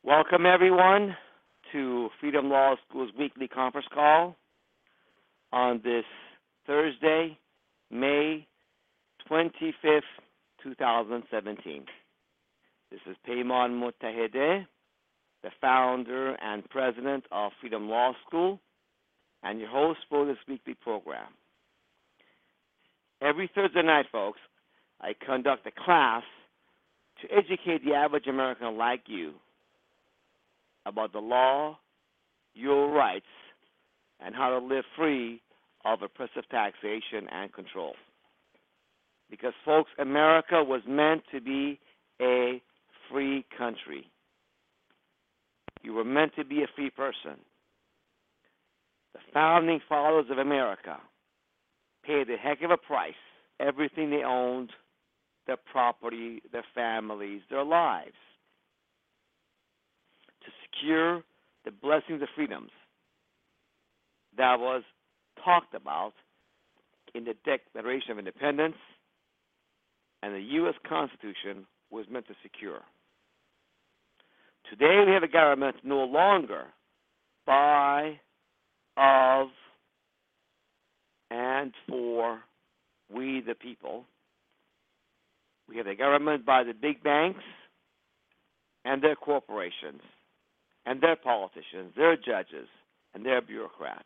Welcome, everyone, to Freedom Law School's weekly conference call on this Thursday, May 25th, 2017. This is Payman Mutahedeh, the founder and president of Freedom Law School, and your host for this weekly program. Every Thursday night, folks, I conduct a class to educate the average American like you about the law, your rights, and how to live free of oppressive taxation and control. Because, folks, America was meant to be a free country. You were meant to be a free person. The founding fathers of America paid a heck of a price. Everything they owned, their property, their families, their lives, to secure the blessings of freedoms that was talked about in the Declaration of Independence and the U.S. Constitution was meant to secure. Today we have a government no longer by, of, and for we the people. We have a government by the big banks and their corporations and their politicians, their judges, and their bureaucrats.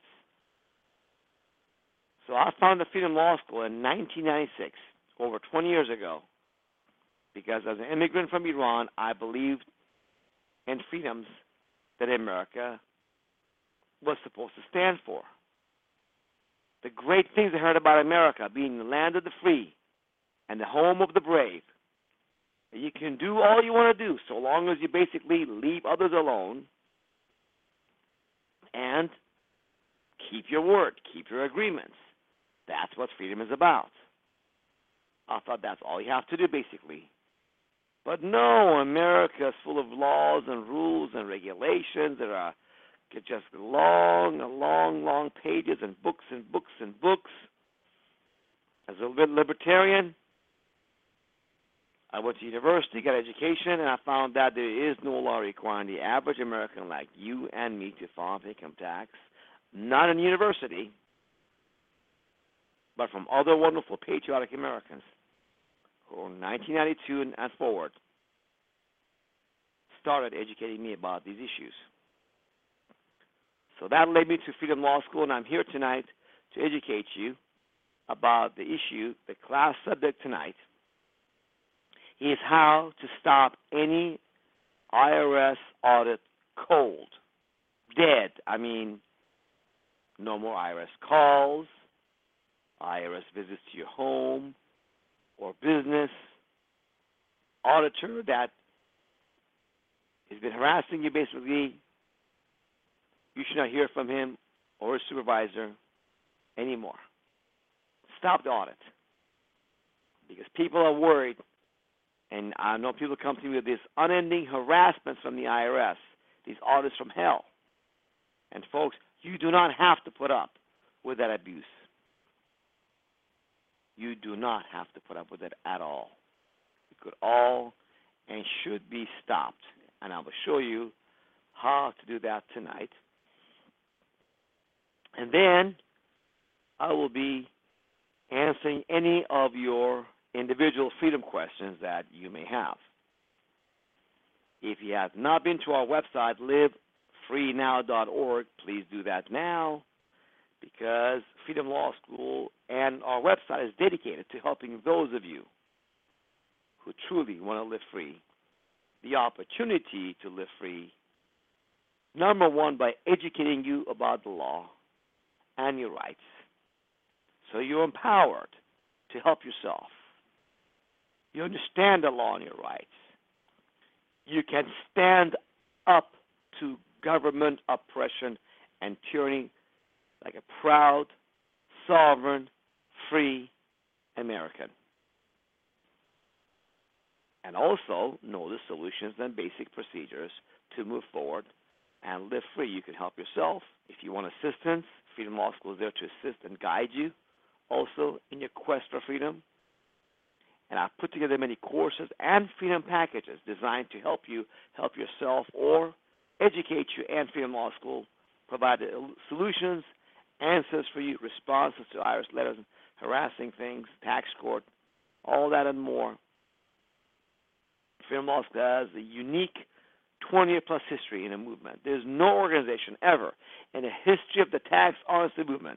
So I founded Freedom Law School in 1996, over 20 years ago, because as an immigrant from Iran, I believed in freedoms that America was supposed to stand for. The great things I heard about America being the land of the free and the home of the brave. You can do all you want to do so long as you basically leave others alone and keep your word, keep your agreements. That's what freedom is about. I thought that's all you have to do, basically. But no, America is full of laws and rules and regulations that are just long pages and books and books and books. As a libertarian, I went to university, got education, and I found that there is no law requiring the average American like you and me to file income tax, not in university, but from other wonderful patriotic Americans who, in 1992 and forward, started educating me about these issues. So that led me to Freedom Law School, and I'm here tonight to educate you about the issue. The class subject tonight is how to stop any IRS audit cold, dead. I mean, no more IRS calls, IRS visits to your home or business, auditor that has been harassing you, basically. You should not hear from him or his supervisor anymore. Stop the audit. Because people are worried, and I know people come to me with this unending harassment from the IRS, these audits from hell. And folks, you do not have to put up with that abuse. You do not have to put up with it at all. It could all and should be stopped. And I will show you how to do that tonight. And then I will be answering any of your individual freedom questions that you may have. If you have not been to our website, livefreenow.org, please do that now, because Freedom Law School and our website is dedicated to helping those of you who truly want to live free the opportunity to live free, number one, by educating you about the law and your rights, so you're empowered to help yourself. You understand the law and your rights. You can stand up to government oppression and tyranny like a proud, sovereign, free American. And also know the solutions and basic procedures to move forward and live free. You can help yourself. If you want assistance, Freedom Law School is there to assist and guide you also in your quest for freedom. And I've put together many courses and Freedom packages designed to help you help yourself or educate you, and Freedom Law School provide solutions, answers for you, responses to IRS letters, harassing things, tax court, all that and more. Freedom Law School has a unique 20-year-plus history in the movement. There's no organization ever in the history of the tax honesty movement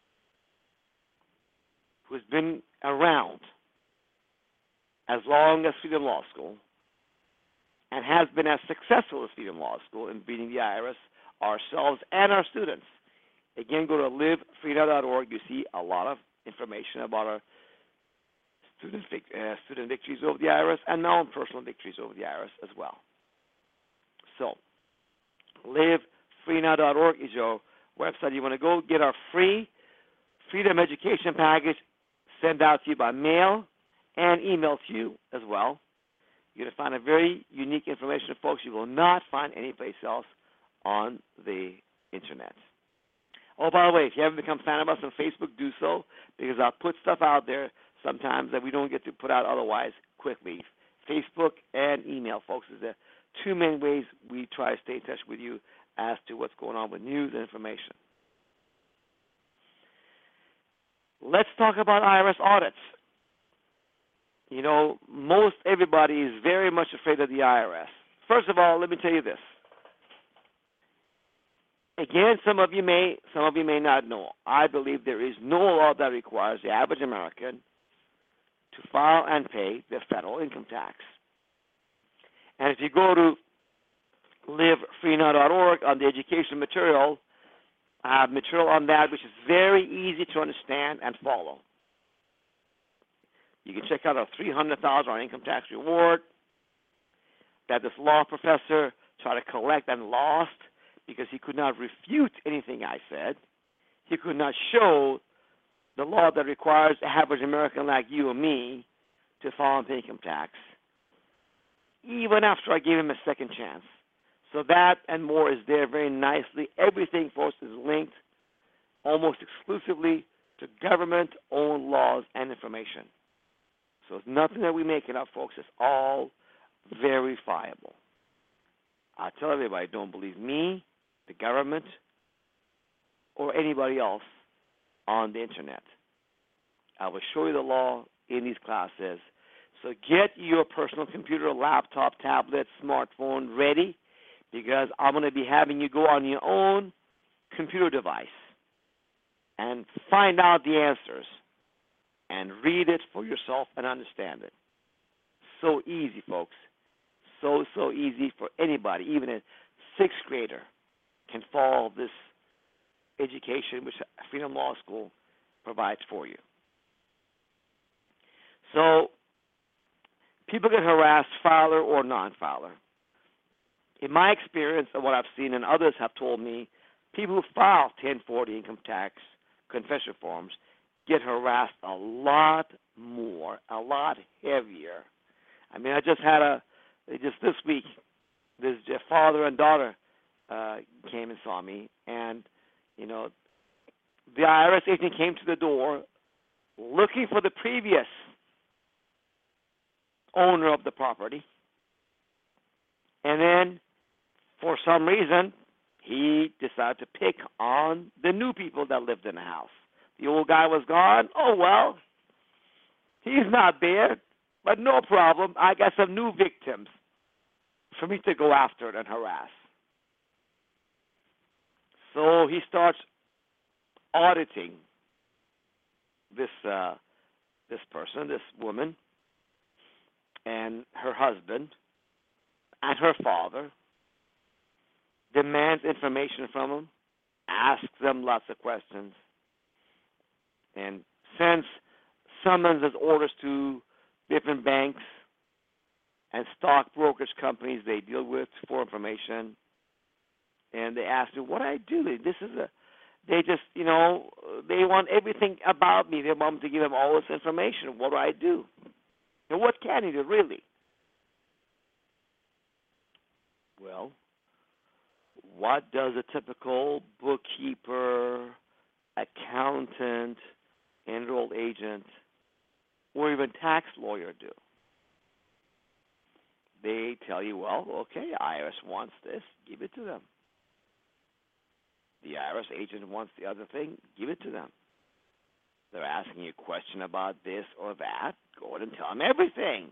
who has been around as long as Freedom Law School and has been as successful as Freedom Law School in beating the IRS, ourselves, and our students. Again, go to livefreedom.org. You see a lot of information about our student victories over the IRS and my own personal victories over the IRS as well. So, livefreedom.org is your website. You want to go get our free Freedom Education package sent out to you by mail and emailed to you as well. You're going to find a very unique information, folks, you will not find anyplace else on the internet. Oh, by the way, if you haven't become a fan of us on Facebook, do so, because I'll put stuff out there sometimes that we don't get to put out otherwise quickly. Facebook and email, folks, is the two main ways we try to stay in touch with you as to what's going on with news and information. Let's talk about IRS audits. You know, most everybody is very much afraid of the IRS. First of all, let me tell you this. Again, some of you may not know. I believe there is no law that requires the average American to file and pay their federal income tax. And if you go to livefreenow.org on the education material, I have material on that which is very easy to understand and follow. You can check out our $300,000 income tax reward that this law professor tried to collect and lost because he could not refute anything I said. He could not show the law that requires an average American like you or me to file and pay income tax, even after I gave him a second chance. So that and more is there very nicely. Everything, folks, is linked almost exclusively to government-owned laws and information. So it's nothing that we make it up, folks. It's all verifiable. I tell everybody, don't believe me, the government, or anybody else on the internet. I will show you the law in these classes. So get your personal computer, laptop, tablet, smartphone ready, because I'm going to be having you go on your own computer device and find out the answers and read it for yourself and understand it. So easy, folks. So easy for anybody, even a sixth grader can follow this education which Freedom Law School provides for you. So people get harassed, filer or non-filer. In my experience and what I've seen and others have told me, people who file 1040 income tax confession forms get harassed a lot more, a lot heavier. I mean, I just had just this week, this father and daughter came and saw me, and, you know, the IRS agent came to the door looking for the previous owner of the property, and then for some reason, he decided to pick on the new people that lived in the house. The old guy was gone. Oh, well, he's not there, but no problem. I got some new victims for me to go after and harass. So he starts auditing this person, this woman, and her husband, and her father, demands information from them, asks them lots of questions, and sends summonses, orders to different banks and stock brokerage companies they deal with for information. And they ask me, what do I do? They just, you know, they want everything about me. They want me to give them all this information. What do I do? And what can you do, really? Well, what does a typical bookkeeper, accountant, enrolled agent or even tax lawyer do. They tell you, well, okay, IRS wants this, give it to them. The IRS agent wants the other thing, give it to them. They're asking you a question about this or that, go ahead and tell them everything.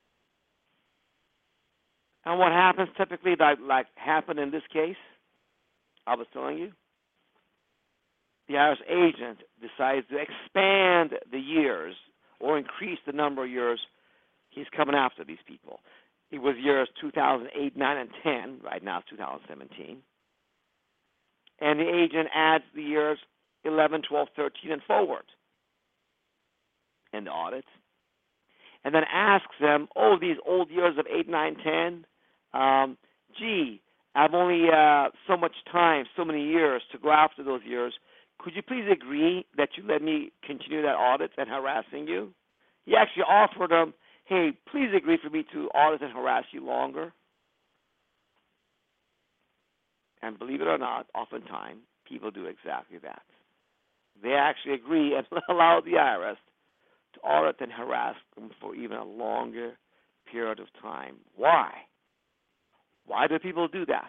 And what happens typically, like happened in this case, I was telling you, the IRS agent decides to expand the years or increase the number of years he's coming after these people. It was years 2008, 9, and 10. Right now it's 2017. And the agent adds the years 11, 12, 13, and forward in the audit. And then asks them, oh, these old years of 8, 9, 10, gee, I've only so much time, so many years to go after those years. Could you please agree that you let me continue that audit and harassing you? He actually offered them, hey, please agree for me to audit and harass you longer. And believe it or not, oftentimes, people do exactly that. They actually agree and allow the IRS to audit and harass them for even a longer period of time. Why? Why do people do that?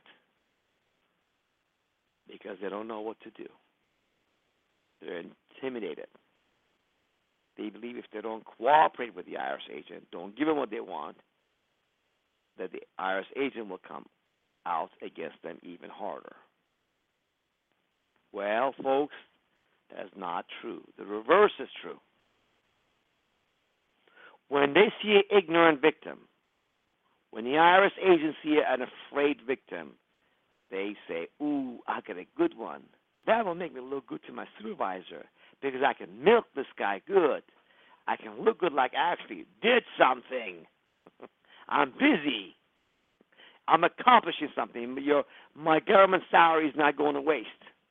Because they don't know what to do. They're intimidated. They believe if they don't cooperate with the IRS agent, don't give them what they want, that the IRS agent will come out against them even harder. Well, folks, that's not true. The reverse is true. When they see an ignorant victim, when the IRS agent see an afraid victim, they say, ooh, I got a good one. That will make me look good to my supervisor because I can milk this guy good. I can look good like I actually did something. I'm busy. I'm accomplishing something. My government salary is not going to waste.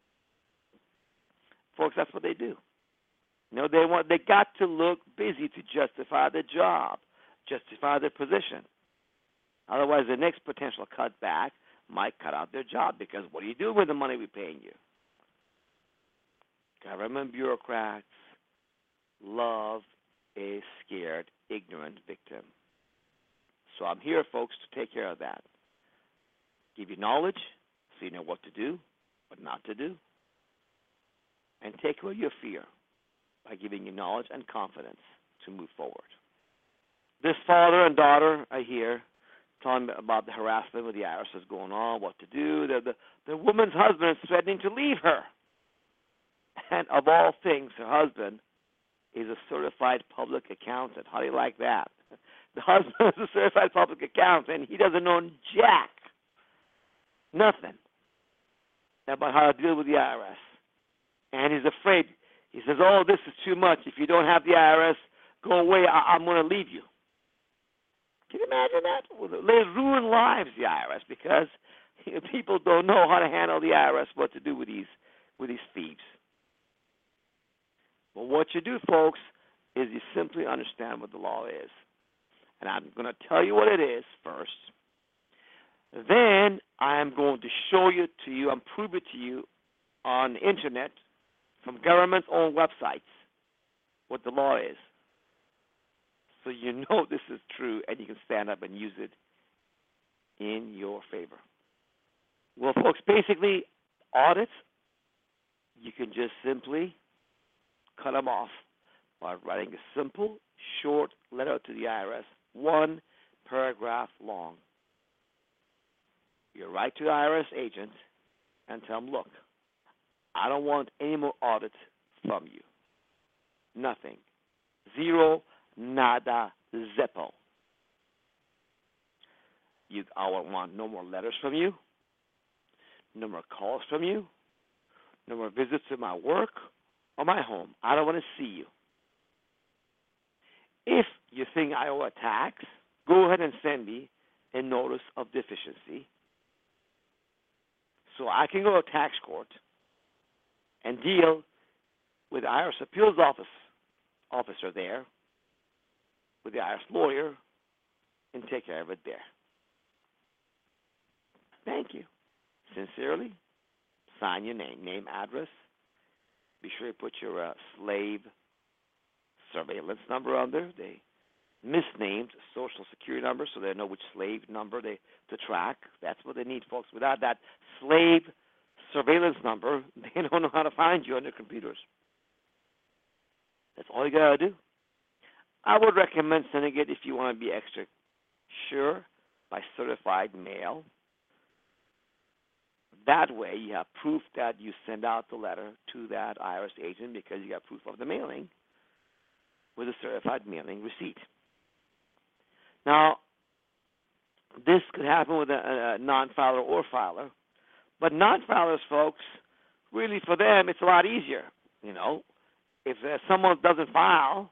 Folks, that's what they do. They got to look busy to justify their job, justify their position. Otherwise, the next potential cutback might cut out their job because what are you doing with the money we're paying you? Government bureaucrats love a scared, ignorant victim. So I'm here, folks, to take care of that. Give you knowledge so you know what to do, what not to do. And take away your fear by giving you knowledge and confidence to move forward. This father and daughter are here telling about the harassment with the IRS is going on, what to do. The woman's husband is threatening to leave her. And of all things, her husband is a certified public accountant. How do you like that? The husband is a certified public accountant. He doesn't know jack, nothing about how to deal with the IRS. And he's afraid. He says, oh, this is too much. If you don't have the IRS, go away. I'm going to leave you. Can you imagine that? Well, they ruin lives, the IRS, because people don't know how to handle the IRS, what to do with these thieves. Well, what you do, folks, is you simply understand what the law is. And I'm going to tell you what it is first. Then I'm going to show you to you and prove it to you on the internet from government's own websites what the law is. So you know this is true and you can stand up and use it in your favor. Well, folks, basically, audits, you can just simply cut them off by writing a simple, short letter to the IRS, 1 paragraph long. You write to the IRS agent and tell them, look, I don't want any more audits from you. Nothing. Zero, nada, zippo. I want no more letters from you, no more calls from you, no more visits to my work or my home. I don't want to see you. If you think I owe a tax, go ahead and send me a notice of deficiency so I can go to tax court and deal with the IRS appeals officer there, with the IRS lawyer, and take care of it there. Thank you. Sincerely, sign your name, address. Be sure you put your slave surveillance number under. They misnamed Social Security number so they know which slave number to track. That's what they need, folks. Without that slave surveillance number, they don't know how to find you on their computers. That's all you got to do. I would recommend sending it if you want to be extra sure by certified mail. That way you have proof that you send out the letter to that IRS agent because you got proof of the mailing with a certified mailing receipt. Now, this could happen with a non-filer or filer, but non-filers, folks, really for them it's a lot easier. If someone doesn't file,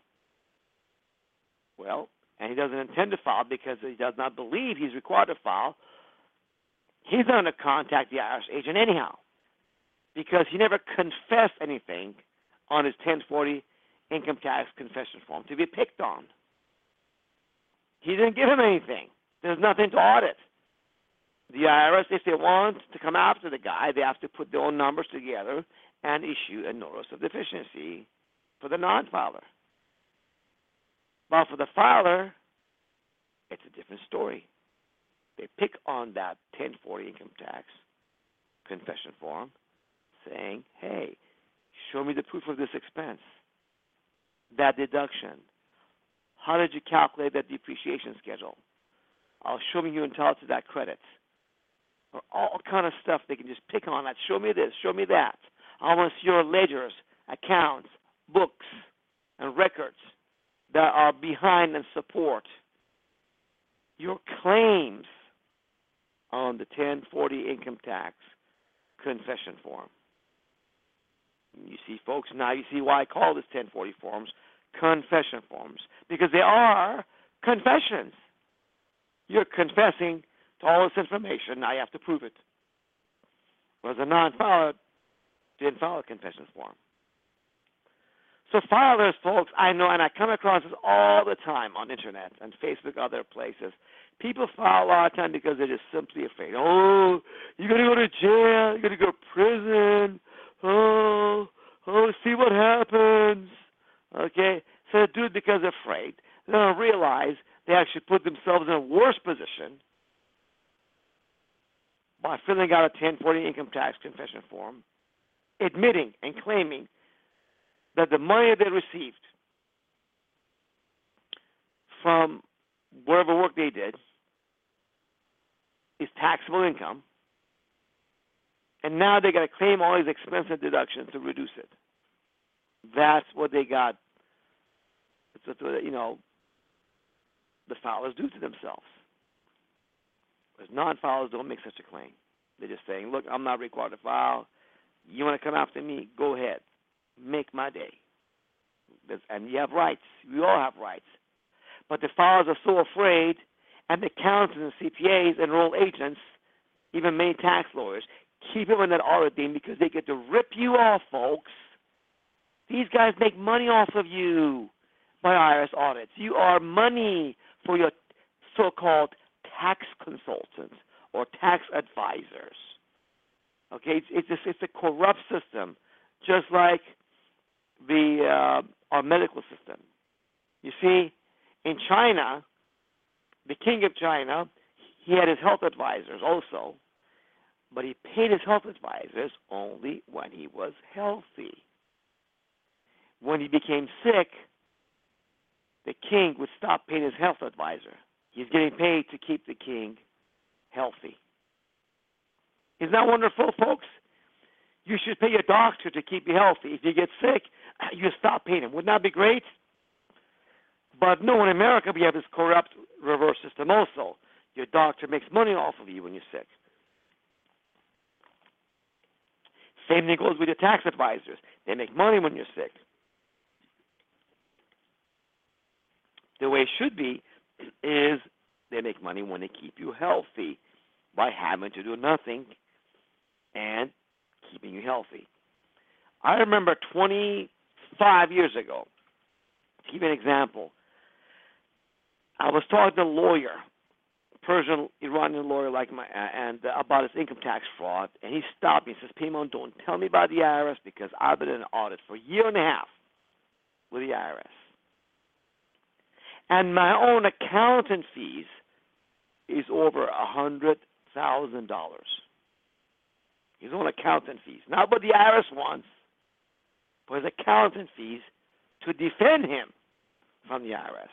well, and he doesn't intend to file because he does not believe he's required to file, he's going to contact the IRS agent anyhow because he never confessed anything on his 1040 income tax confession form to be picked on. He didn't give him anything. There's nothing to audit. The IRS, if they want to come after the guy, they have to put their own numbers together and issue a notice of deficiency for the non-filer. But for the filer, it's a different story. They pick on that 1040 income tax confession form saying, hey, show me the proof of this expense, that deduction. How did you calculate that depreciation schedule? I'll show you entitled to that credit. Or all kind of stuff they can just pick on that. Show me this, show me that. I want to see your ledgers, accounts, books, and records that are behind and support your claims on the 1040 income tax confession form. You see, folks, now you see why I call this 1040 forms confession forms, because they are confessions. You're confessing to all this information. Now you have to prove it. Whereas a non-filer didn't file a confession form. So filers, folks, I know, and I come across this all the time on internet and Facebook, other places. People file a lot of time because they're just simply afraid. Oh, you're going to go to jail. You're going to go to prison. Oh, see what happens. Okay? So they do it because they're afraid. They don't realize they actually put themselves in a worse position by filling out a 1040 income tax confession form, admitting and claiming that the money they received from whatever work they did is taxable income, and now they got to claim all these expensive deductions to reduce it. That's what they got. That's what, the filers do to themselves. Whereas non-filers don't make such a claim. They're just saying, look, I'm not required to file. You want to come after me? Go ahead. Make my day. And you have rights. We all have rights. But the filers are so afraid, and the accountants and CPAs, enrolled agents, even many tax lawyers, keep them in that audit team because they get to rip you off, folks. These guys make money off of you by IRS audits. You are money for your so-called tax consultants or tax advisors. Okay, it's a corrupt system, just like our medical system. You see, in China, the king of China, he had his health advisors also, but he paid his health advisors only when he was healthy. When he became sick, the king would stop paying his health advisor. He's getting paid to keep the king healthy. Isn't that wonderful, folks? You should pay your doctor to keep you healthy. If you get sick, you stop paying him. Wouldn't that be great? But no, in America, we have this corrupt reverse system also. Your doctor makes money off of you when you're sick. Same thing goes with your tax advisors. They make money when you're sick. The way it should be is they make money when they keep you healthy by having to do nothing and keeping you healthy. I remember 25 years ago, to give you an example, I was talking to a lawyer, Persian Iranian lawyer about his income tax fraud, and he stopped me and says, Pimon, don't tell me about the IRS because I've been in an audit for a year and a half with the IRS. And my own accountant fees is over $100,000. His own accountant fees. Not what the IRS wants, but his accountant fees to defend him from the IRS.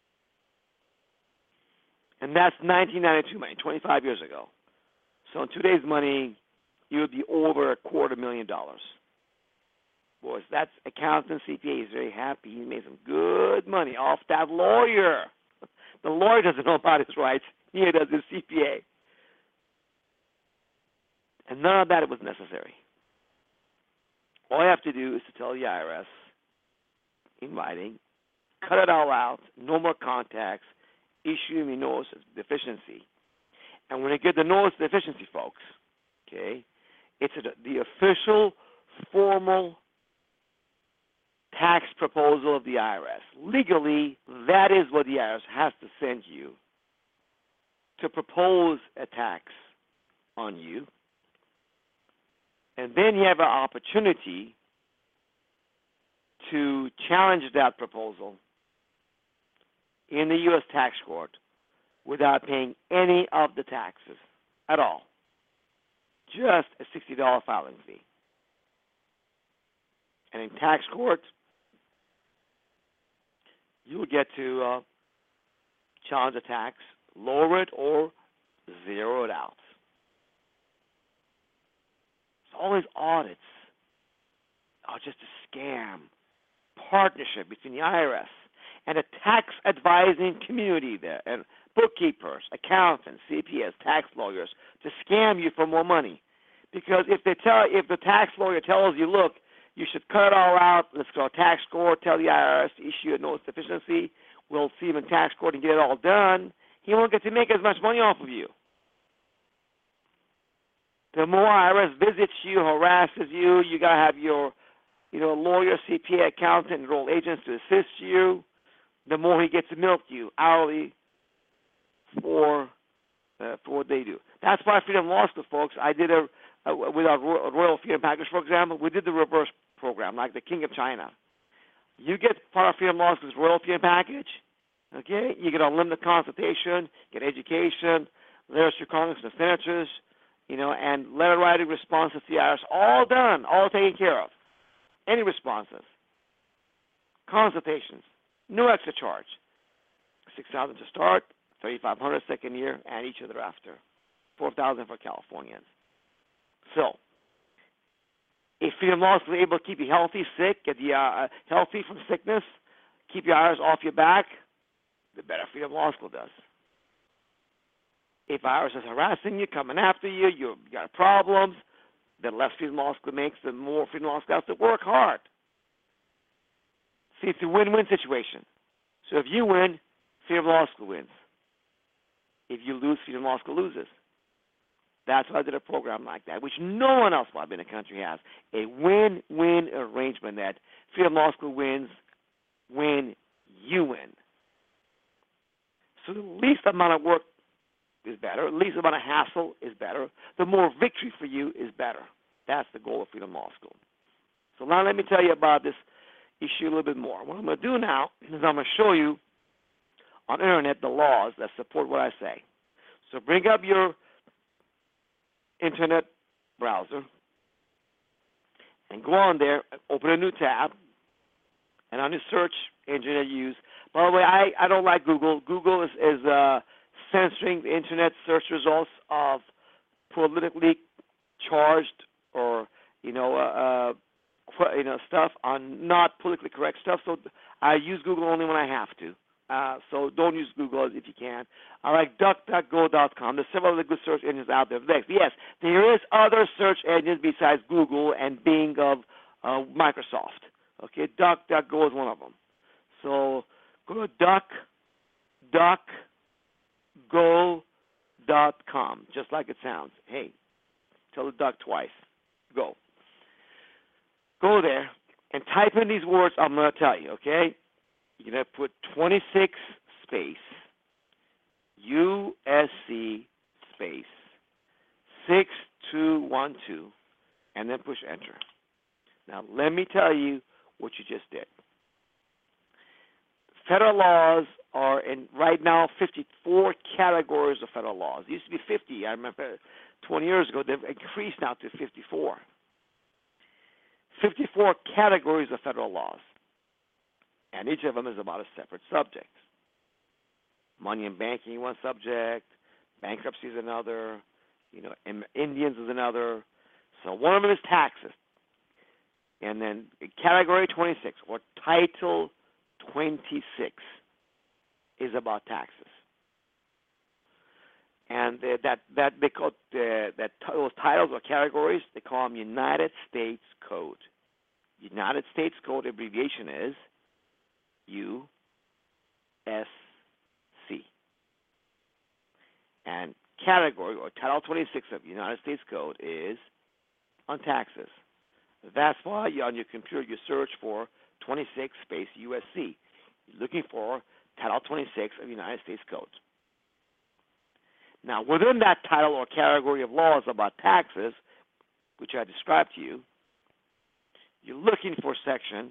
And that's 1992 money, 25 years ago. So in today's money, you would be over $250,000. Boys, that's accountant CPA. He's very happy. He made some good money off that lawyer. The lawyer doesn't know about his rights. Neither does his CPA. And none of that was necessary. All you have to do is to tell the IRS in writing, cut it all out, no more contacts, issue me notice of deficiency. And when you get the notice of deficiency, folks, okay, it's the official, formal tax proposal of the IRS. Legally, that is what the IRS has to send you to propose a tax on you. And then you have an opportunity to challenge that proposal in the U.S. tax court without paying any of the taxes at all. Just a $60 filing fee. And in tax court, you will get to challenge the tax, lower it, or zero it out. So all these audits are just a scam partnership between the IRS and a tax advising community there, and bookkeepers, accountants, CPAs, tax lawyers, to scam you for more money. Because if the tax lawyer tells you, look, you should cut it all out, let's go to tax court, tell the IRS to issue a notice of deficiency, we'll see him in tax court and get it all done, he won't get to make as much money off of you. The more IRS visits you, harasses you, you got to have your lawyer, CPA, accountant, enrolled agents to assist you, the more he gets to milk you hourly for what they do. That's why Freedom Law School, folks, I did with our Royal Freedom Package, for example, we did the reverse program, like the King of China. You get part of Freedom Law School's Royal Freedom Package, okay? You get unlimited consultation, get education, letters to Congress and senators, and letter writing responses to the IRS, all done, all taken care of. Any responses, consultations, no extra charge. $6,000 to start, $3,500 second year, and each year thereafter. $4,000 for Californians. So, if Freedom Law School is able to keep you healthy, get you healthy from sickness, keep your IRS off your back, the better Freedom Law School does. If IRS is harassing you, coming after you, you got problems, the less Freedom Law School makes, the more Freedom Law School has to work hard. See, it's a win-win situation. So if you win, Freedom Law School wins. If you lose, Freedom Law School loses. That's why I did a program like that, which no one else in the country has. A win-win arrangement that Freedom Law School wins when you win. So the least amount of work is better. The least amount of hassle is better. The more victory for you is better. That's the goal of Freedom Law School. So now let me tell you about this issue a little bit more. What I'm going to do now is I'm going to show you on the internet the laws that support what I say. So bring up your internet browser and go on there, open a new tab, and on the search engine that you use. By the way, I don't like Google. Google is censoring the internet search results of politically charged or stuff on not politically correct stuff. So I use Google only when I have to. So don't use Google if you can. I like DuckDuckGo.com. There's several other good search engines out there. Yes, there is other search engines besides Google and Bing of Microsoft. Okay, DuckDuckGo is one of them. So go to DuckDuckGo.com, just like it sounds. Hey, tell the duck twice. Go there and type in these words I'm going to tell you, okay? You're going to put 26 space, USC space, 6212, and then push enter. Now, let me tell you what you just did. Federal laws are in right now 54 categories of federal laws. It used to be 50. I remember 20 years ago. They've increased now to 54. 54 categories of federal laws, and each of them is about a separate subject. Money and banking, one subject. Bankruptcy is another. Indians is another. So one of them is taxes. And then Category 26, or Title 26, is about taxes. And those titles or categories, they call them United States Code. United States Code abbreviation is USC. And category or Title 26 of the United States Code is on taxes. That's why on your computer you search for 26 space USC. You're looking for Title 26 of the United States Code. Now, within that title or category of laws about taxes, which I described to you, you're looking for section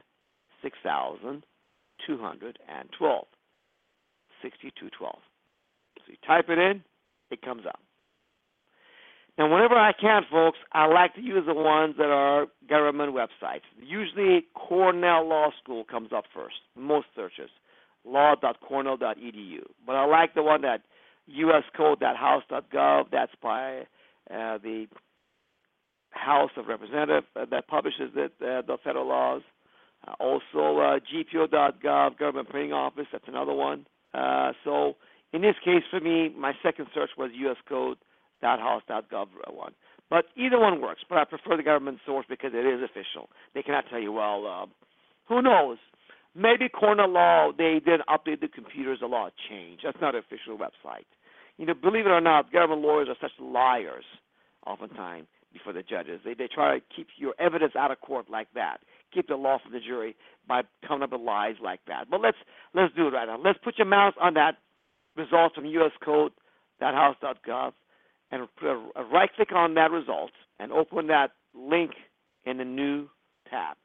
6212. 6212. So you type it in, it comes up. Now, whenever I can, folks, I like to use the ones that are government websites. Usually, Cornell Law School comes up first, most searches, law.cornell.edu. But I like the one that uscode.house.gov, that's by the House of Representatives that publishes the federal laws. Also, gpo.gov, Government Printing Office, that's another one. So, in this case, for me, my second search was uscode.house.gov one. But either one works, but I prefer the government source because it is official. They cannot tell you, well, who knows? Maybe Cornell Law, they didn't update the computers, the law changed. That's not an official website. Believe it or not, government lawyers are such liars oftentimes before the judges. They try to keep your evidence out of court like that, keep the law from the jury by coming up with lies like that. But let's do it right now. Let's put your mouse on that results from uscode.house.gov and put a right-click on that result and open that link in the new tab.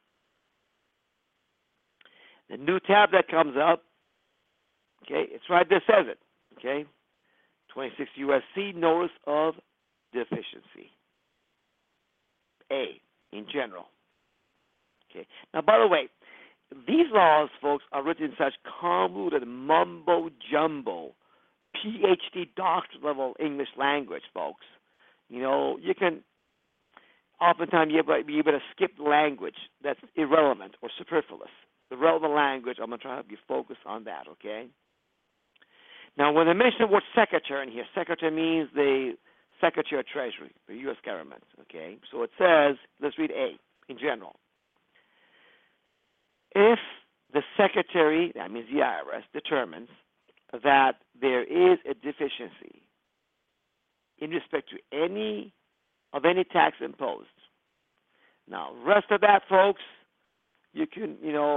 The new tab that comes up, okay, it's right there, says it, okay, 26 USC, Notice of Deficiency. A, in general. Okay. Now, by the way, these laws, folks, are written in such convoluted mumbo-jumbo, PhD doctorate level English language, folks. You can oftentimes be able to skip language that's irrelevant or superfluous. The relevant language, I'm going to try to help you focus on that, okay? Now, when they mention the word secretary in here, secretary means the Secretary of Treasury, the U.S. government, okay? So it says, let's read A, in general. If the secretary, that means the IRS, determines that there is a deficiency in respect to any tax imposed. Now, rest of that, folks, you can,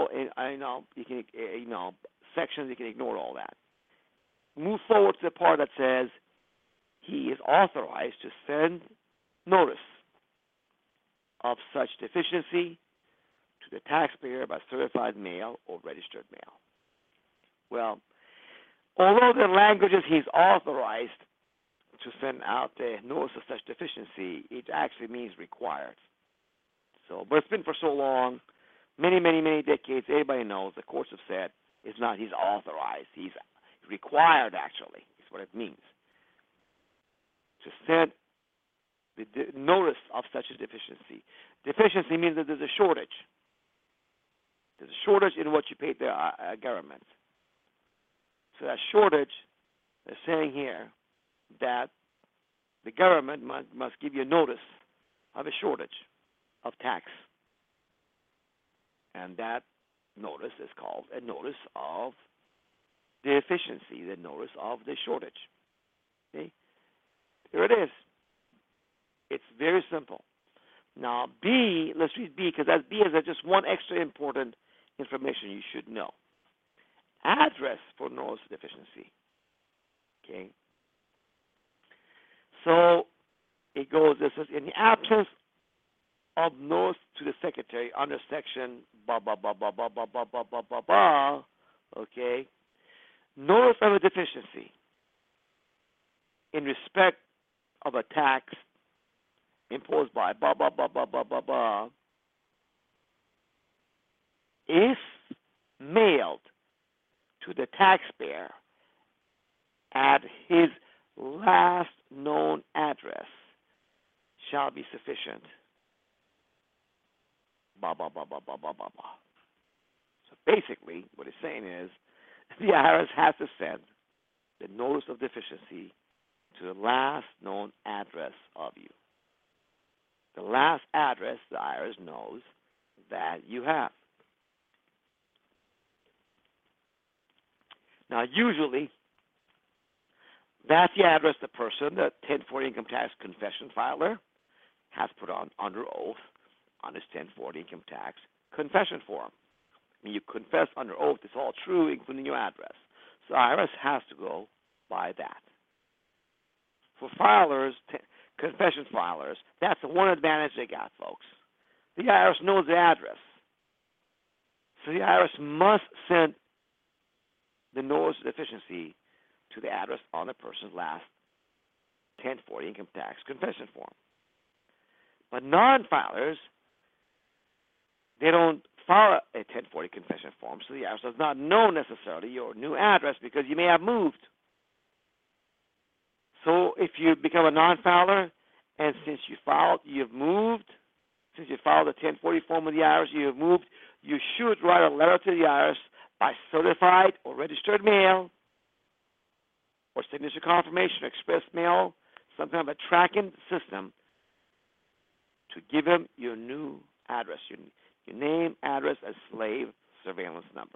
sections, you can ignore all that. Move forward to the part that says he is authorized to send notice of such deficiency to the taxpayer by certified mail or registered mail. Well, although the language is he's authorized to send out a notice of such deficiency, it actually means required. So, but it's been for so long, many decades, everybody knows, the courts have said, it's not he's authorized, he's required, actually, is what it means. To send the notice of such a deficiency. Deficiency means that there's a shortage. There's a shortage in what you pay the government. So that shortage, they're saying here that the government must give you a notice of a shortage of tax. And that notice is called a notice of deficiency, the notice of the shortage. Okay? Here it is. It's very simple. Now, B, let's read B, because B is just one extra important information you should know. Address for notice of deficiency. Okay? So, it goes, this is in the absence of notice to the secretary under section okay, Notice of a deficiency in respect of a tax imposed by blah, blah, blah, blah, blah, blah, blah, if mailed to the taxpayer at his last known address shall be sufficient. Blah, blah, blah, blah, blah, blah, blah, blah. So basically, what it's saying is the IRS has to send the notice of deficiency to the last known address of you. The last address the IRS knows that you have. Now, usually, that's the address the person, the 1040 income tax confession filer, has put on under oath on his 1040 income tax confession form. I mean, you confess under oath it's all true, including your address. So IRS has to go by that. For filers, confession filers, that's the one advantage they got, folks. The IRS knows the address. So the IRS must send the notice of deficiency to the address on the person's last 1040 income tax confession form. But non-filers, they don't file a 1040 confession form, so the IRS does not know necessarily your new address because you may have moved. So if you become a non-filer, and since you've moved, since you filed a 1040 form with the IRS, you have moved, you should write a letter to the IRS by certified or registered mail, or signature confirmation, or express mail, some kind of a tracking system to give him your new address, your name, address, and slave surveillance number.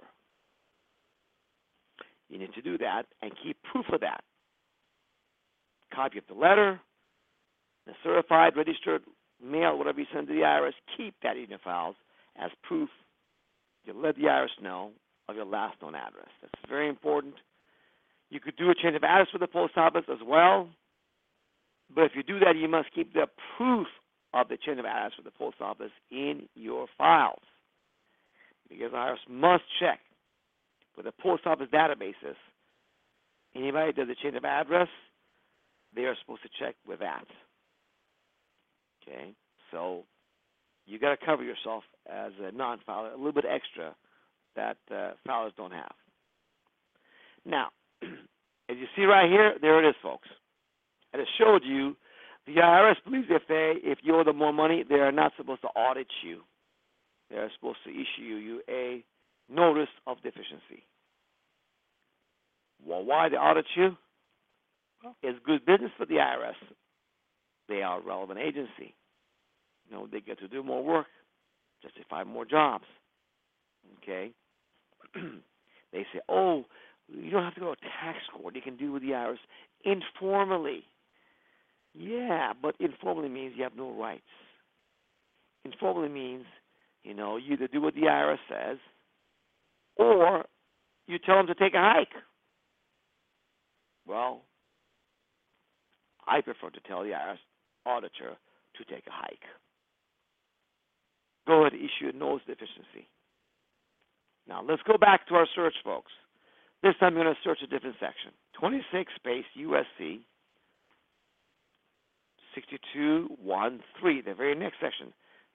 You need to do that and keep proof of that. Copy of the letter, the certified, registered mail, whatever you send to the IRS, keep that in your files as proof. You let the IRS know of your last known address. That's very important. You could do a change of address with the post office as well, but if you do that, you must keep the proof of the change of address with the post office in your files, because IRS must check with the post office databases. Anybody that does a change of address, they are supposed to check with that. Okay, so you got to cover yourself as a non-filer, a little bit extra that filers don't have. Now, as you see right here, there it is, folks. I just showed you the IRS believes if you owe them more money, they are not supposed to audit you. They are supposed to issue you a notice of deficiency. Well, why they audit you? Well, it's good business for the IRS. They are a relevant agency. You know, they get to do more work, justify more jobs. Okay? They say, oh, you don't have to go to tax court. You can do it with the IRS informally. Yeah, but informally means you have no rights. Informally means, you either do what the IRS says or you tell them to take a hike. Well, I prefer to tell the IRS auditor to take a hike. Go ahead and issue a notice of deficiency. Now, let's go back to our search, folks. This time I'm going to search a different section. 26 space USC 6213, the very next section,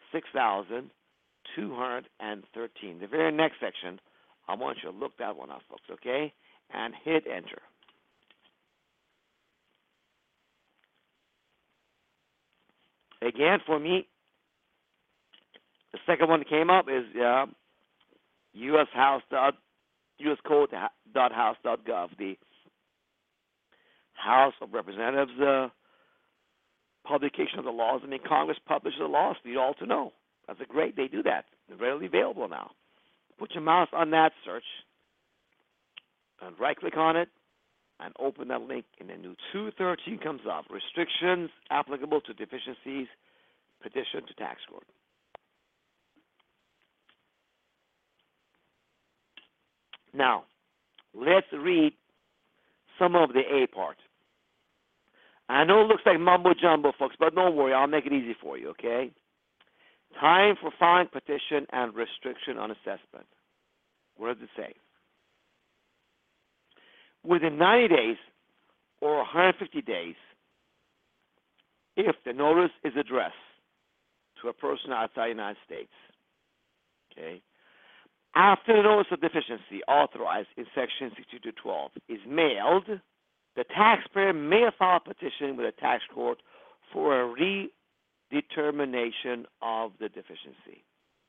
6,213. The very next section, I want you to look that one up, folks, okay? And hit enter. Again, for me, the second one that came up is uscode.house.gov, the House of Representatives publication of the laws. I mean, Congress publishes the laws for you all to know. That's great. They do that. They're readily available now. Put your mouse on that search and right-click on it and open that link, and then new 213 comes up. Restrictions applicable to deficiencies, petition to tax court. Now, let's read some of the A part. I know it looks like mumbo-jumbo, folks, but don't worry. I'll make it easy for you, okay? Time for filing petition and restriction on assessment. What does it say? within 90 days or 150 days if the notice is addressed to a person outside the United States. Okay? After the notice of deficiency authorized in Section 6212 is mailed, the taxpayer may file a petition with a tax court for a redetermination of the deficiency.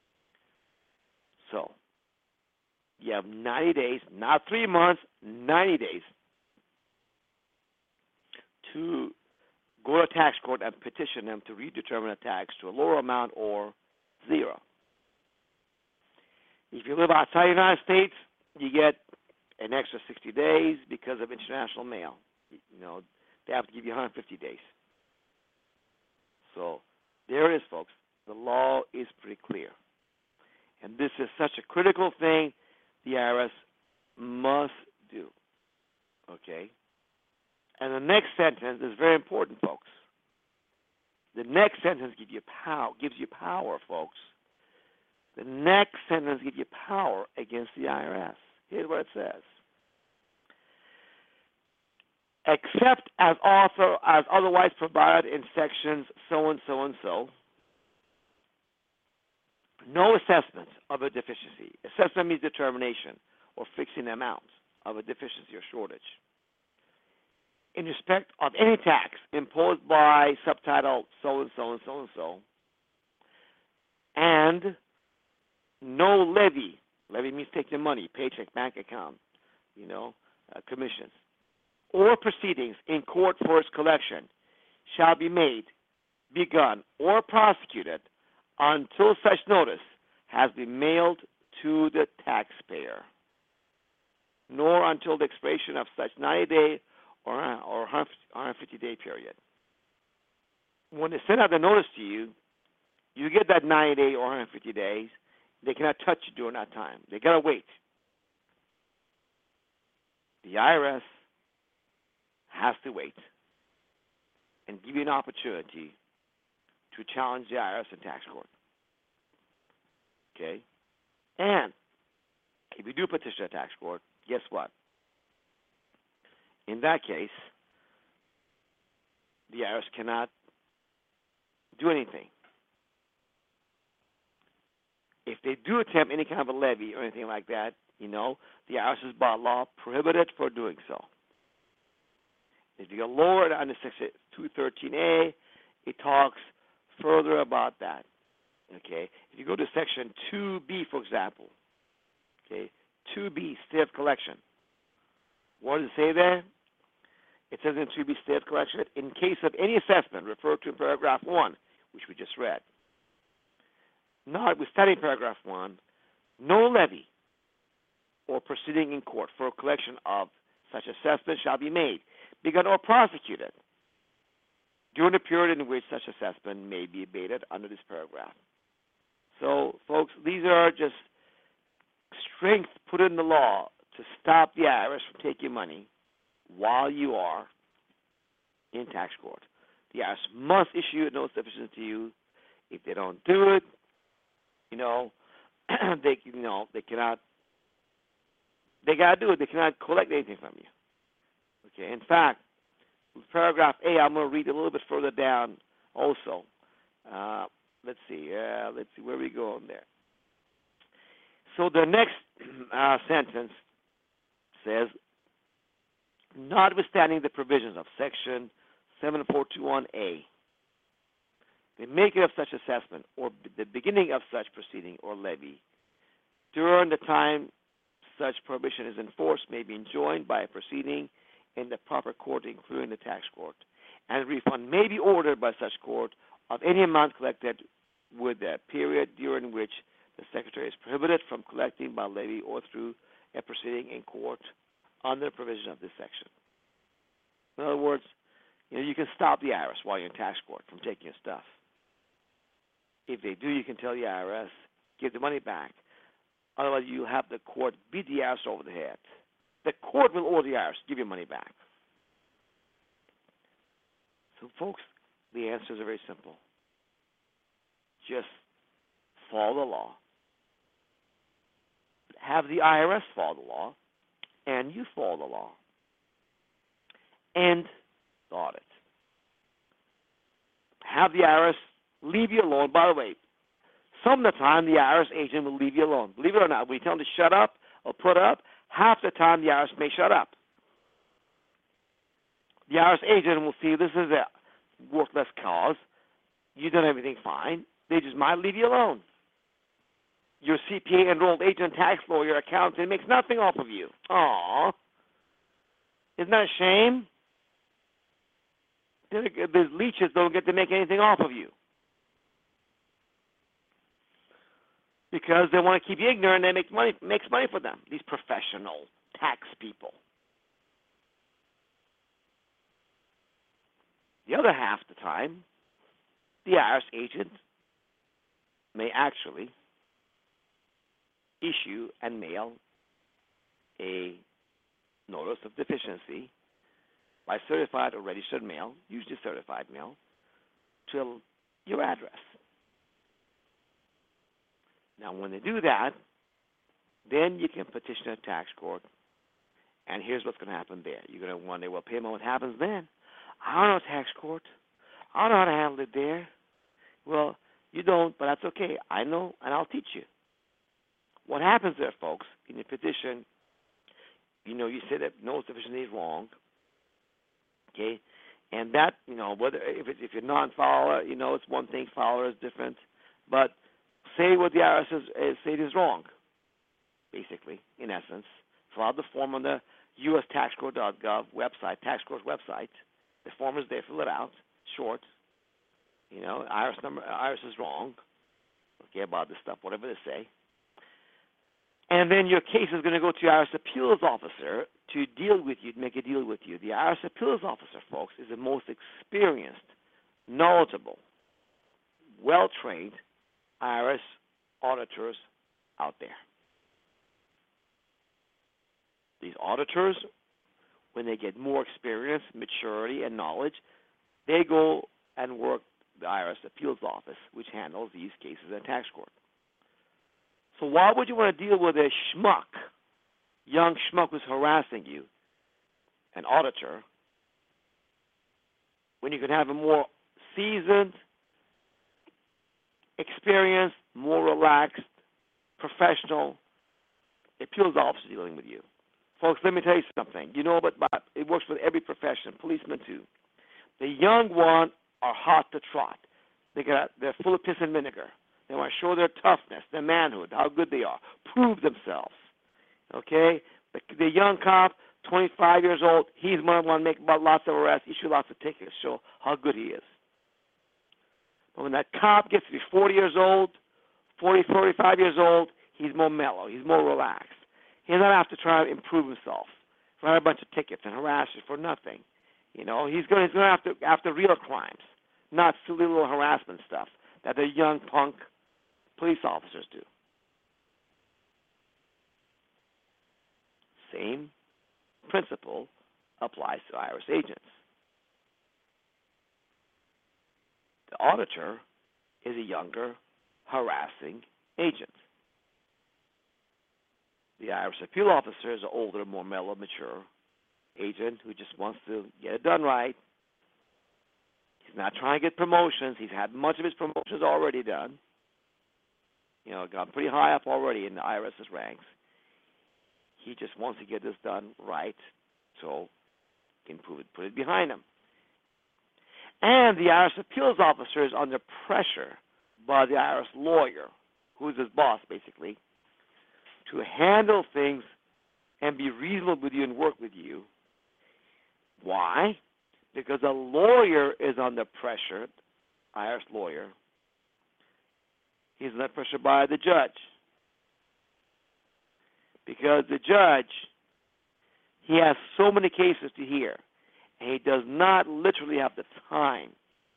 So, you have 90 days, not 3 months, 90 days to go to tax court and petition them to redetermine a tax to a lower amount or zero. If you live outside the United States, you get an extra 60 days because of international mail. They have to give you 150 days. So there it is, folks. The law is pretty clear. And this is such a critical thing the IRS must do. Okay? And the next sentence is very important, folks. The next sentence gives you power, folks. The next sentence gives you power against the IRS. Here's what it says. Except as otherwise provided in sections so and so and so, no assessment of a deficiency. Assessment means determination or fixing the amount of a deficiency or shortage. In respect of any tax imposed by subtitle so and so and so and so, and no levy. Levy means taking money, paycheck, bank account, commissions, or proceedings in court for its collection shall be made, begun, or prosecuted until such notice has been mailed to the taxpayer, nor until the expiration of such 90-day or 150-day period. When they send out the notice to you, you get that 90-day or 150 days. They cannot touch you during that time. They got to wait. The IRS has to wait and give you an opportunity to challenge the IRS in tax court. Okay? And if you do petition a tax court, guess what? In that case, the IRS cannot do anything. If they do attempt any kind of a levy or anything like that, the IRS is by law prohibited for doing so. If you go lower under Section 213A, it talks further about that. Okay? If you go to Section 2B, for example, okay, 2B, State of Collection. What does it say there? It says in 2B, State of Collection, in case of any assessment referred to in paragraph 1, which we just read, notwithstanding paragraph 1, no levy or proceeding in court for a collection of such assessment shall be made, begun or prosecuted during the period in which such assessment may be abated under this paragraph. So, folks, these are just strength put in the law to stop the IRS from taking money while you are in tax court. The IRS must issue a notice of deficiency to you. If they don't do it, they cannot. They gotta do it. They cannot collect anything from you. Okay. In fact, paragraph A, I'm going to read a little bit further down. Also, let's see where we go on there. So the next sentence says, notwithstanding the provisions of Section 7421A, the making of such assessment or the beginning of such proceeding or levy during the time such prohibition is enforced may be enjoined by a proceeding in the proper court, including the tax court, and refund may be ordered by such court of any amount collected with the period during which the Secretary is prohibited from collecting by levy or through a proceeding in court under the provision of this section. In other words, you can stop the IRS while you're in tax court from taking your stuff. If they do, you can tell the IRS, give the money back. Otherwise, you'll have the court beat the IRS over the head. The court will order the IRS to give your money back. So, folks, the answers are very simple. Just follow the law. Have the IRS follow the law, and you follow the law. end the audit. Have the IRS leave you alone. By the way, some of the time the IRS agent will leave you alone. Believe it or not, when you tell them to shut up or put up, half the time the IRS may shut up. The IRS agent will see this is a worthless cause. You've done everything fine. They just might leave you alone. Your CPA, enrolled agent, tax lawyer, accountant makes nothing off of you. Aww. Isn't that a shame? The leeches don't get to make anything off of you. Because they want to keep you ignorant and makes money for them, these professional tax people. The other half of the time, the IRS agent may actually issue and mail a notice of deficiency by certified or registered mail, usually certified mail, to your address. Now, when they do that, then you can petition a tax court, and here's what's going to happen there. You're going to wonder, well, Payman, what happens then? I don't know tax court. I don't know how to handle it there. Well, you don't, but that's okay. I know, and I'll teach you. What happens there, folks, in your petition, you say that notice of deficiency is wrong, okay? And that, whether if you're non-filer, it's one thing. Filer is different. But say what the IRS say it is wrong, basically, in essence. Fill out the form on the USTaxCourt.gov website, tax court's website. The form is there. Fill it out. Short. IRS is wrong. Okay, about this stuff, whatever they say. And then your case is going to go to your IRS appeals officer to deal with you, to make a deal with you. The IRS appeals officer, folks, is the most experienced, knowledgeable, well-trained IRS auditors out there. These auditors, when they get more experience, maturity, and knowledge, they go and work the IRS appeals office, which handles these cases in tax court. So why would you want to deal with a young schmuck who's harassing you, an auditor, when you can have a more seasoned, experienced, more relaxed, professional appeals officer dealing with you? Folks, let me tell you something. But it works with every profession, policemen too. The young ones are hot to trot. They're full of piss and vinegar. They want to show their toughness, their manhood, how good they are, prove themselves. Okay? The young cop, 25 years old, he's going to want to make lots of arrests, issue lots of tickets, show how good he is. But when that cop gets to be 40 years old, 45 years old, he's more mellow, he's more relaxed. He doesn't have to try to improve himself, write a bunch of tickets and harass you for nothing. He's going to have to after real crimes, not silly little harassment stuff that the young punk police officers do. Same principle applies to IRS agents. The auditor is a younger, harassing agent. The IRS appeal officer is an older, more mellow, mature agent who just wants to get it done right. He's not trying to get promotions. He's had much of his promotions already done. Gone pretty high up already in the IRS's ranks. He just wants to get this done right so he can put it behind him. And the IRS appeals officer is under pressure by the IRS lawyer, who is his boss, basically, to handle things and be reasonable with you and work with you. Why? Because a lawyer is under pressure, IRS lawyer. He's under pressure by the judge. Because the judge, he has so many cases to hear, and he does not literally have the time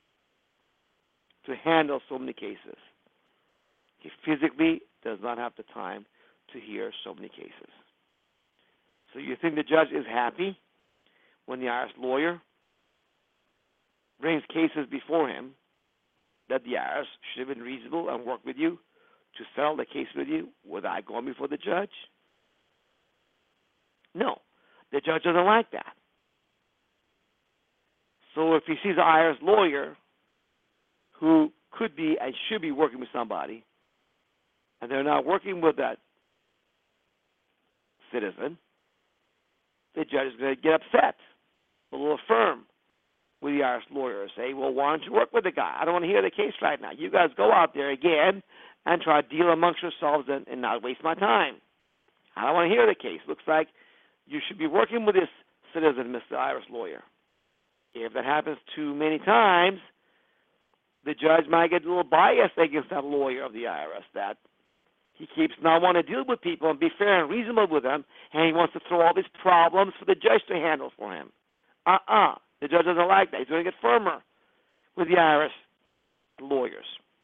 to handle so many cases. He physically does not have the time to hear so many cases. So you think the judge is happy when the IRS lawyer brings cases before him that the IRS should have been reasonable and work with you to settle the case with you without going before the judge? No, the judge doesn't like that. So if he sees an IRS lawyer who could be and should be working with somebody, and they're not working with that citizen, the judge is going to get upset, a little firm with the IRS lawyer and say, well, why don't you work with the guy? I don't want to hear the case right now. You guys go out there again and try to deal amongst yourselves and not waste my time. I don't want to hear the case. Looks like you should be working with this citizen, Mr. IRS lawyer. If that happens too many times, the judge might get a little biased against that lawyer of the IRS, that he keeps not wanting to deal with people and be fair and reasonable with them, and he wants to throw all these problems for the judge to handle for him. The judge doesn't like that. He's going to get firmer with the IRS lawyers.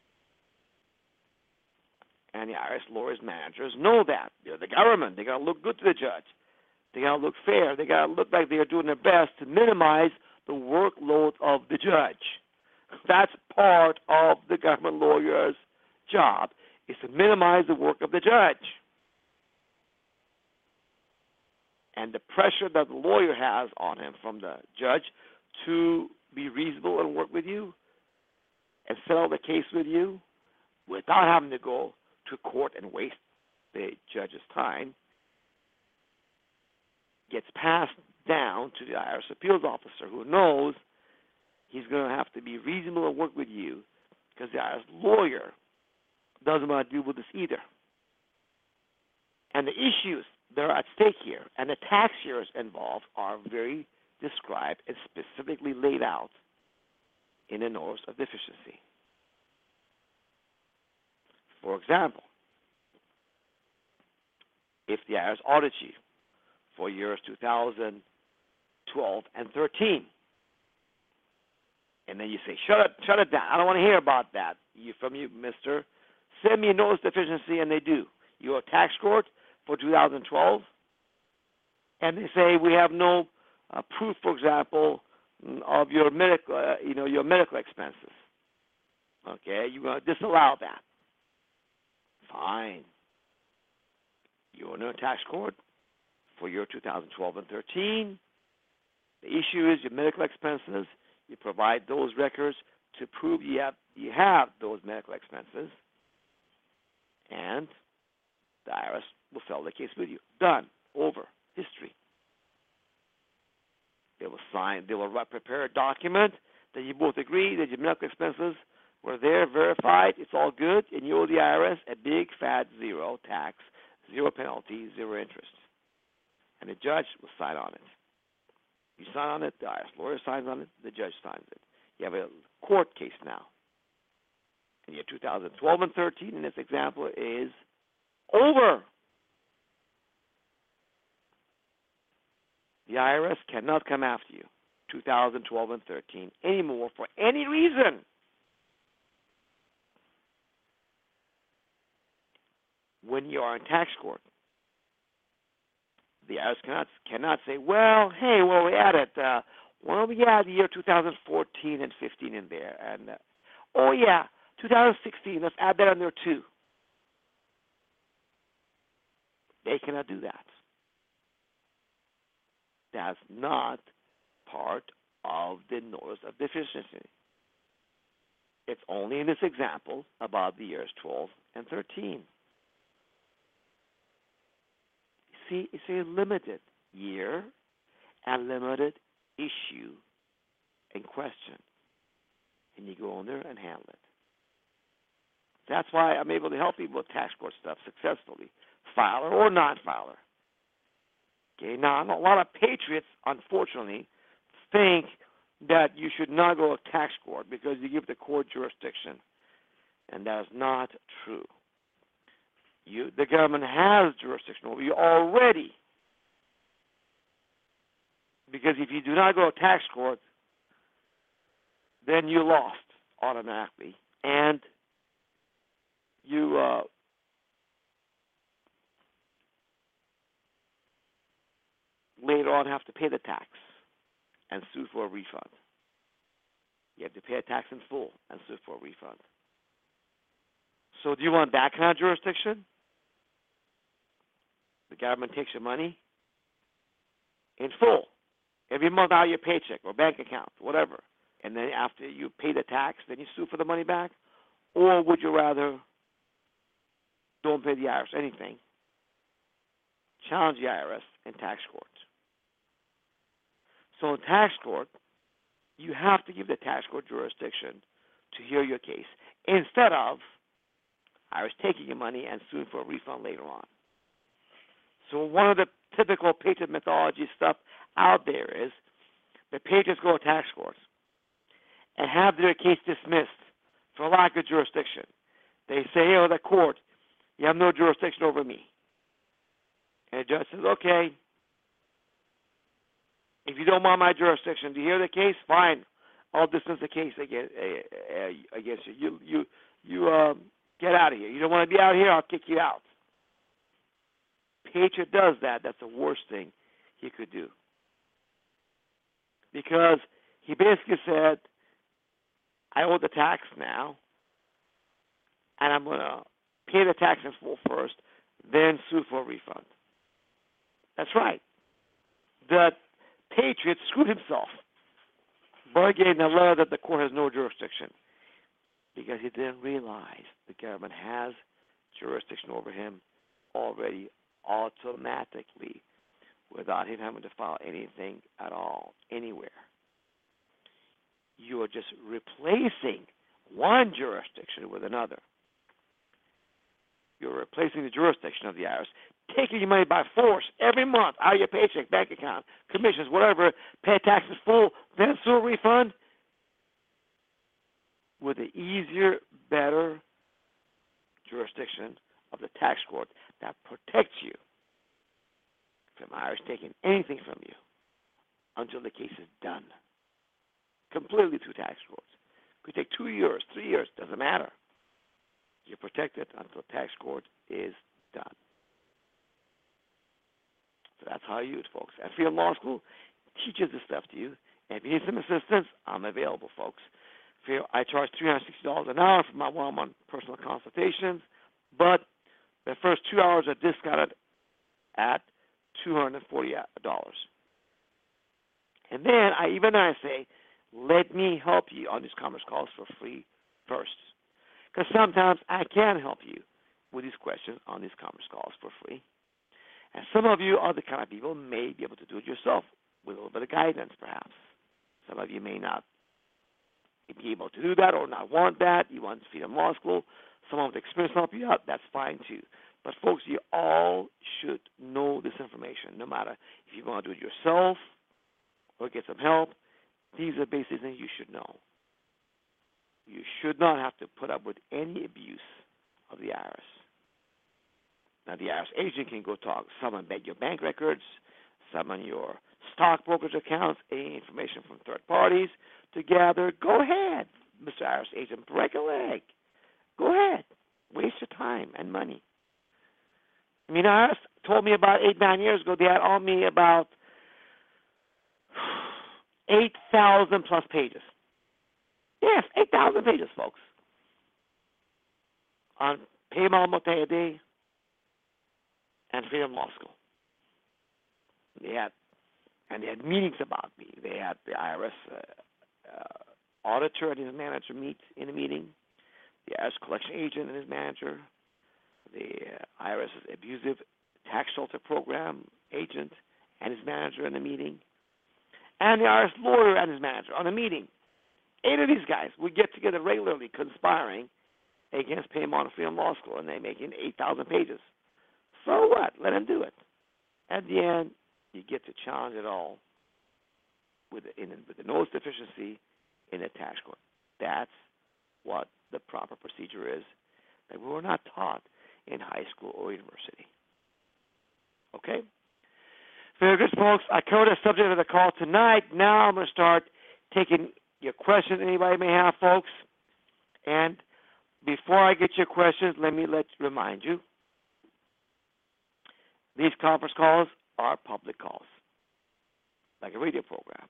And the IRS lawyers, managers know that. They're the government. They got to look good to the judge. They got to look fair. They got to look like they are doing their best to minimize the workload of the judge. That's part of the government lawyer's job, is to minimize the work of the judge. And the pressure that the lawyer has on him from the judge to be reasonable and work with you and settle the case with you without having to go to court and waste the judge's time gets passed down to the IRS appeals officer, who knows he's going to have to be reasonable and work with you because the IRS lawyer doesn't want to deal with this either. And the issues that are at stake here and the tax years involved are very described and specifically laid out in the notice of deficiency. For example, if the IRS audits you for years 2012 and 13, and then you say, shut it down. I don't want to hear about that from you, mister. Send me a notice of deficiency, and they do. You're a tax court for 2012, and they say we have no proof, for example, of your medical expenses. Okay, you're going to disallow that. Fine. You're in a tax court for year 2012 and 13. The issue is your medical expenses. You provide those records to prove you have those medical expenses, and the IRS will settle the case with you. Done. Over. History. They will prepare a document that you both agree that your medical expenses were there, verified, it's all good, and you owe the IRS a big fat zero tax, zero penalty, zero interest. And the judge will sign on it. You sign on it, the IRS lawyer signs on it, the judge signs it. You have a court case now. And year 2012 and 13 in this example is over. The IRS cannot come after you, 2012 and 13, anymore for any reason. When you are in tax court, the IRS cannot say, well, hey, well, we added, why don't we add the year 2014 and 15 in there? And, 2016, let's add that in there too. They cannot do that. That's not part of the notice of deficiency. It's only in this example about the years 12 and 13. See, it's a limited year and limited issue in question. And you go in there and handle it. That's why I'm able to help people with tax court stuff successfully, filer or non-filer. Okay, now a lot of patriots, unfortunately, think that you should not go to tax court because you give the court jurisdiction, and that is not true. The government has jurisdiction over you already, because if you do not go to tax court, then you lost automatically, and you later on have to pay the tax and sue for a refund. You have to pay a tax in full and sue for a refund. So do you want that kind of jurisdiction? The government takes your money in full every month out of your paycheck or bank account, whatever, and then after you pay the tax, then you sue for the money back? Or would you rather don't pay the IRS anything, challenge the IRS in tax court? So in tax court, you have to give the tax court jurisdiction to hear your case instead of IRS taking your money and suing for a refund later on. So one of the typical patriot mythology stuff out there is the patriots go to tax court and have their case dismissed for lack of jurisdiction. They say, the court, you have no jurisdiction over me. And the judge says, okay, if you don't want my jurisdiction to hear the case, fine, I'll dismiss the case against you. You get out of here. You don't want to be out here, I'll kick you out. Patriot does that. That's the worst thing he could do. Because he basically said, I owe the tax now, and I'm going to pay the tax in full first, then sue for a refund. That's right. The patriot screwed himself by getting a letter that the court has no jurisdiction because he didn't realize the government has jurisdiction over him already automatically without him having to file anything at all, anywhere. You are just replacing one jurisdiction with another. You're replacing the jurisdiction of the IRS, taking your money by force every month out of your paycheck, bank account, commissions, whatever, pay taxes full, then sue a refund with the easier, better jurisdiction of the tax court that protects you from IRS taking anything from you until the case is done. Completely through tax courts. Could take 2 years, 3 years, doesn't matter. You're protected until tax court is done. So that's how you do it, folks. And Freedom Law School teaches this stuff to you. And if you need some assistance, I'm available, folks. I charge $360 an hour for my one-on-one personal consultations, but the first 2 hours are discounted at $240. And then I say, let me help you on these conference calls for free first. Because sometimes I can help you with these questions on these conference calls for free. And some of you are the kind of people who may be able to do it yourself with a little bit of guidance, perhaps. Some of you may not be able to do that or not want that. You want Freedom Law School. Someone with experience to help you out, that's fine too. But folks, you all should know this information, no matter if you want to do it yourself or get some help. These are basic things you should know. You should not have to put up with any abuse of the IRS. Now, the IRS agent can go talk, summon your bank records, summon your stockbroker's accounts, any information from third parties to gather. Go ahead, Mr. IRS agent, break a leg. Go ahead. Waste your time and money. I mean, IRS told me about 8-9 years ago they had on me about 8,000 plus pages. Yes, 8,000 pages, folks. On Paymal Motayadi and Freedom Law School. They had meetings about me. They had the IRS auditor and his manager meet in a meeting, the IRS collection agent and his manager, the IRS abusive tax shelter program agent and his manager in a meeting, and the IRS lawyer and his manager on a meeting. 8 of these guys would get together regularly conspiring against Paymal and Freedom Law School, and they're making 8,000 pages. So what? Let them do it. At the end, you get to challenge it all with the notice deficiency in the tax court. That's what the proper procedure is that we were not taught in high school or university. Okay? Very good, folks. I covered the subject of the call tonight. Now I'm going to start taking your questions anybody may have, folks. And before I get your questions, let me remind you, these conference calls are public calls, like a radio program.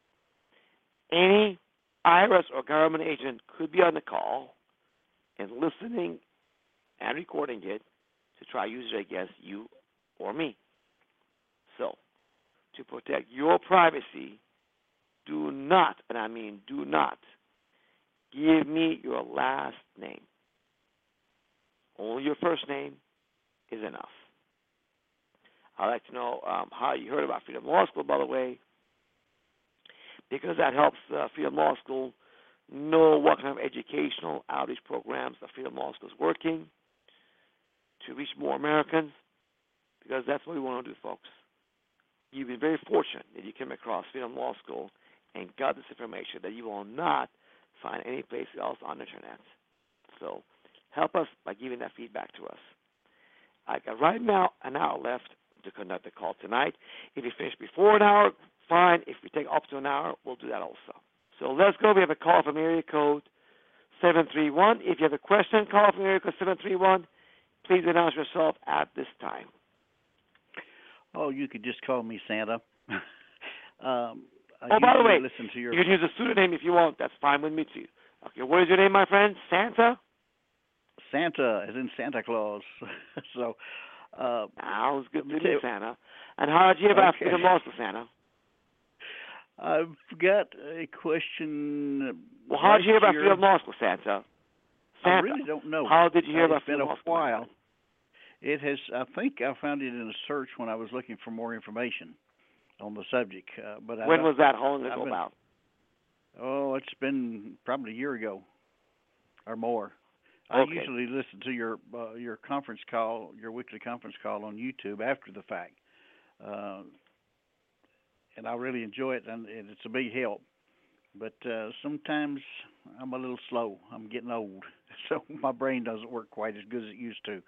Any IRS or government agent could be on the call and listening and recording it to try to use it against you or me. So, to protect your privacy, do not, and I mean do not, give me your last name. Only your first name is enough. I'd like to know how you heard about Freedom Law School, by the way, because that helps Freedom Law School know what kind of educational outreach programs the Freedom Law School is working to reach more Americans, because that's what we want to do, folks. You've been very fortunate that you came across Freedom Law School and got this information that you will not find anyplace else on the internet. So help us by giving that feedback to us. I got right now an hour left to conduct the call tonight. If you finish before an hour, fine. If we take up to an hour, we'll do that also. So let's go. We have a call from area code 731. If you have a question, call from area code 731. Please announce yourself at this time. Oh, you could just call me Santa. By the way, listen to your... you can use a pseudonym if you want. That's fine with me, too. Okay, what is your name, my friend? Santa? Santa, as in Santa Claus. So, sounds good to me, Santa. And how did you hear about Freedom Law School, Santa? I've got a question. Well, how did you hear about Freedom Law School, Santa? I really don't know. How did you hear about Freedom Law School? It's been a while. It has. I think I found it in a search when I was looking for more information on the subject. But when was that? How long ago about? Oh, it's been probably a year ago or more. Okay. I usually listen to your conference call, your weekly conference call on YouTube after the fact, and I really enjoy it, and it's a big help. But sometimes I'm a little slow. I'm getting old, so my brain doesn't work quite as good as it used to.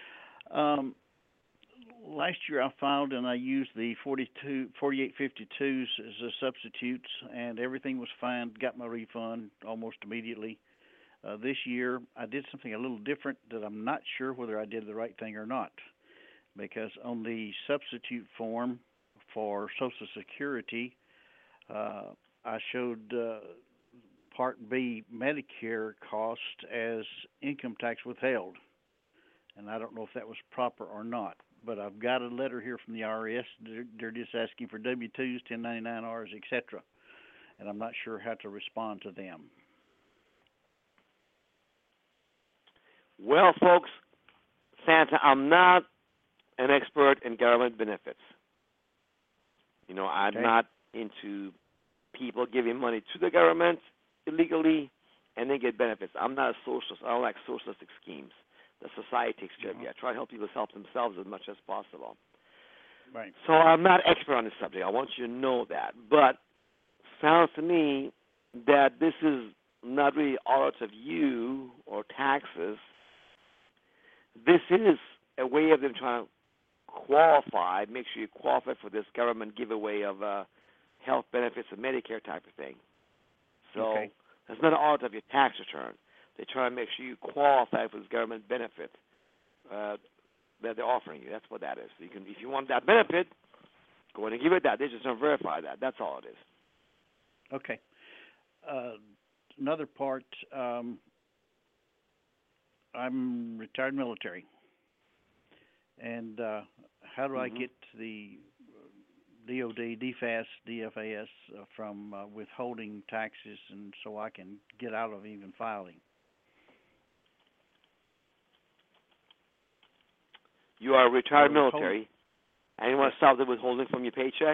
Last year I filed and I used the 4852s as a substitutes, and everything was fine. Got my refund almost immediately. This year I did something a little different that I'm not sure whether I did the right thing or not, because on the substitute form for Social Security, I showed Part B Medicare cost as income tax withheld, and I don't know if that was proper or not. But I've got a letter here from the IRS. They're just asking for W-2s, 1099-Rs, etc., and I'm not sure how to respond to them. Well, folks, Santa, I'm not an expert in government benefits. You know, I'm not into people giving money to the government illegally and then get benefits. I'm not a socialist. I don't like socialistic schemes. The society takes care of you. I try to help people help themselves as much as possible. Right. So I'm not expert on this subject. I want you to know that. But sounds to me that this is not really audits of you or taxes. This is a way of them trying to qualify, make sure you qualify for this government giveaway of health benefits and Medicare type of thing. So that's not an audit of your tax return. They try to make sure you qualify for this government benefit that they're offering you. That's what that is. So you can, if you want that benefit, go ahead and give it that. They just don't verify that. That's all it is. Okay. Another part, I'm retired military. And how do I get the DOD, DFAS, DFAS from withholding taxes, and so I can get out of even filing? You are retired military, and you want to stop the withholding from your paycheck?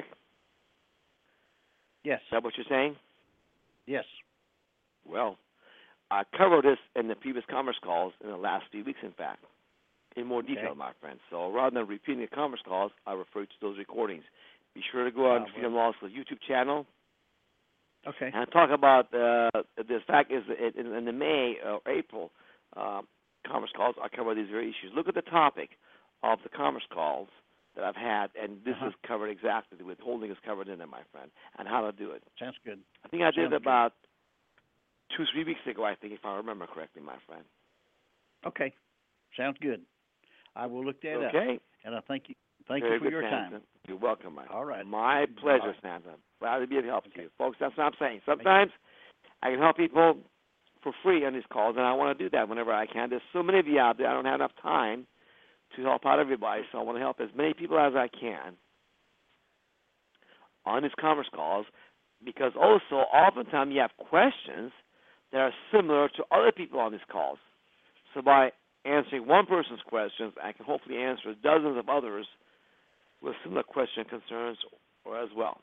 Yes. Is that what you're saying? Yes. Well, I covered this in the previous conference calls in the last few weeks, in fact, in more detail, my friend. So rather than repeating the conference calls, I refer to those recordings. Be sure to go on Freedom Law School's YouTube channel. Okay. And talk about this fact is in the May or April conference calls, I cover these very issues. Look at the topic of the conference calls that I've had, and this is covered exactly. The withholding is covered in there, my friend, and how to do it. Sounds good. I think I did it about 2-3 weeks ago, I think, if I remember correctly, my friend. Okay. Sounds good. I will look that up. Okay. And I thank you. Thank you for your time. You're welcome, my friend. All right. My pleasure, Santa. Glad to be of help to you. Folks, that's what I'm saying. Sometimes I can help people for free on these calls, and I want to do that whenever I can. There's so many of you out there, I don't have enough time to help out everybody, so I want to help as many people as I can. on these conference calls, because also oftentimes you have questions that are similar to other people on these calls. So by answering one person's questions, I can hopefully answer dozens of others with similar question concerns or as well.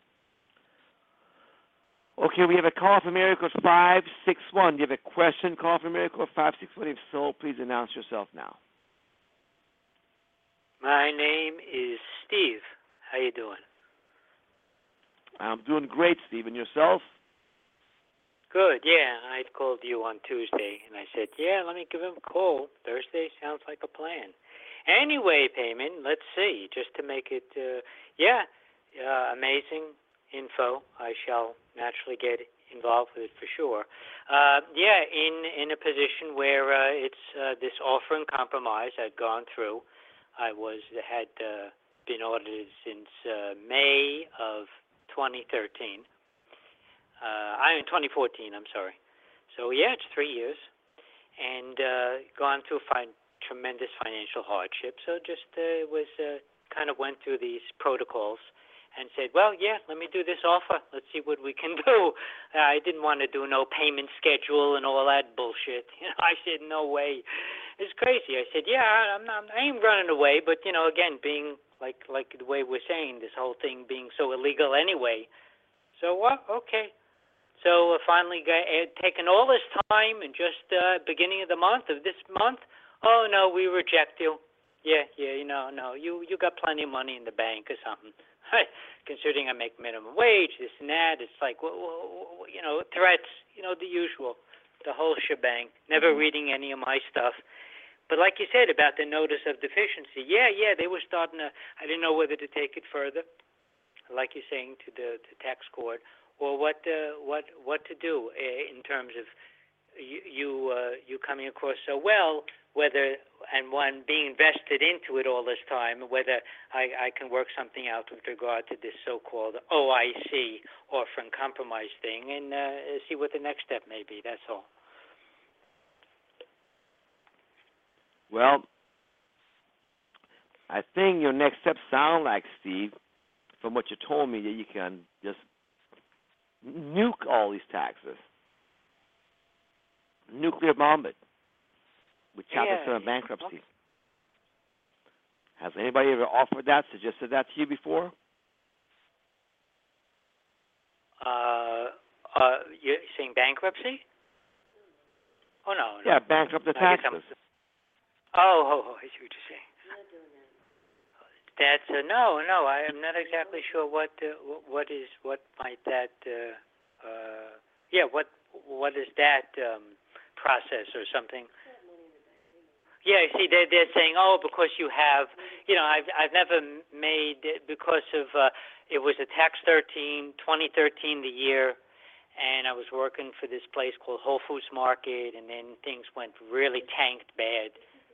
Okay, we have a call from area code 561. Do you have a question, call from area code 561? If so, please announce yourself now. My name is Steve. How you doing? I'm doing great, Steve. And yourself? Good, yeah. I called you on Tuesday, and I said, yeah, let me give him a call. Thursday sounds like a plan. Anyway, Payman, let's see, just to make it, amazing info. I shall naturally get involved with it for sure. In a position where it's this offer and compromise I'd gone through. I had been audited since May of 2013. I'm in 2014, I'm sorry. So, yeah, it's 3 years. And gone through tremendous financial hardship. So just kind of went through these protocols and said, well, yeah, let me do this offer. Let's see what we can do. I didn't want to do no payment schedule and all that bullshit. I said, no way. It's crazy. I said, yeah, I ain't running away, but, again, being like the way we're saying, this whole thing being so illegal anyway. So, okay. So finally taken all this time and just beginning of this month, oh, no, we reject you. Yeah, no, you got plenty of money in the bank or something. Considering I make minimum wage, this and that, it's like, threats, the usual, the whole shebang, never reading any of my stuff. But like you said about the notice of deficiency, they were starting to, I didn't know whether to take it further, like you're saying, to the tax court, or what to do in terms of you coming across so well, whether and one being invested into it all this time, whether I can work something out with regard to this so-called OIC, offer and compromise thing, and see what the next step may be. That's all. Well, I think your next steps sound like, Steve, from what you told me, that you can just nuke all these taxes. Nuclear bomb it with Chapter 7 bankruptcy. Okay. Has anybody ever offered that, suggested that to you before? You're saying bankruptcy? Oh, no. Yeah, bankrupt the taxes. I see what you're saying. That's no. I am not exactly sure what might that. What is that process or something? Yeah, see, they're saying, because you have, I've never made because of it was a tax 2013 the year, and I was working for this place called Whole Foods Market, and then things went really tanked bad.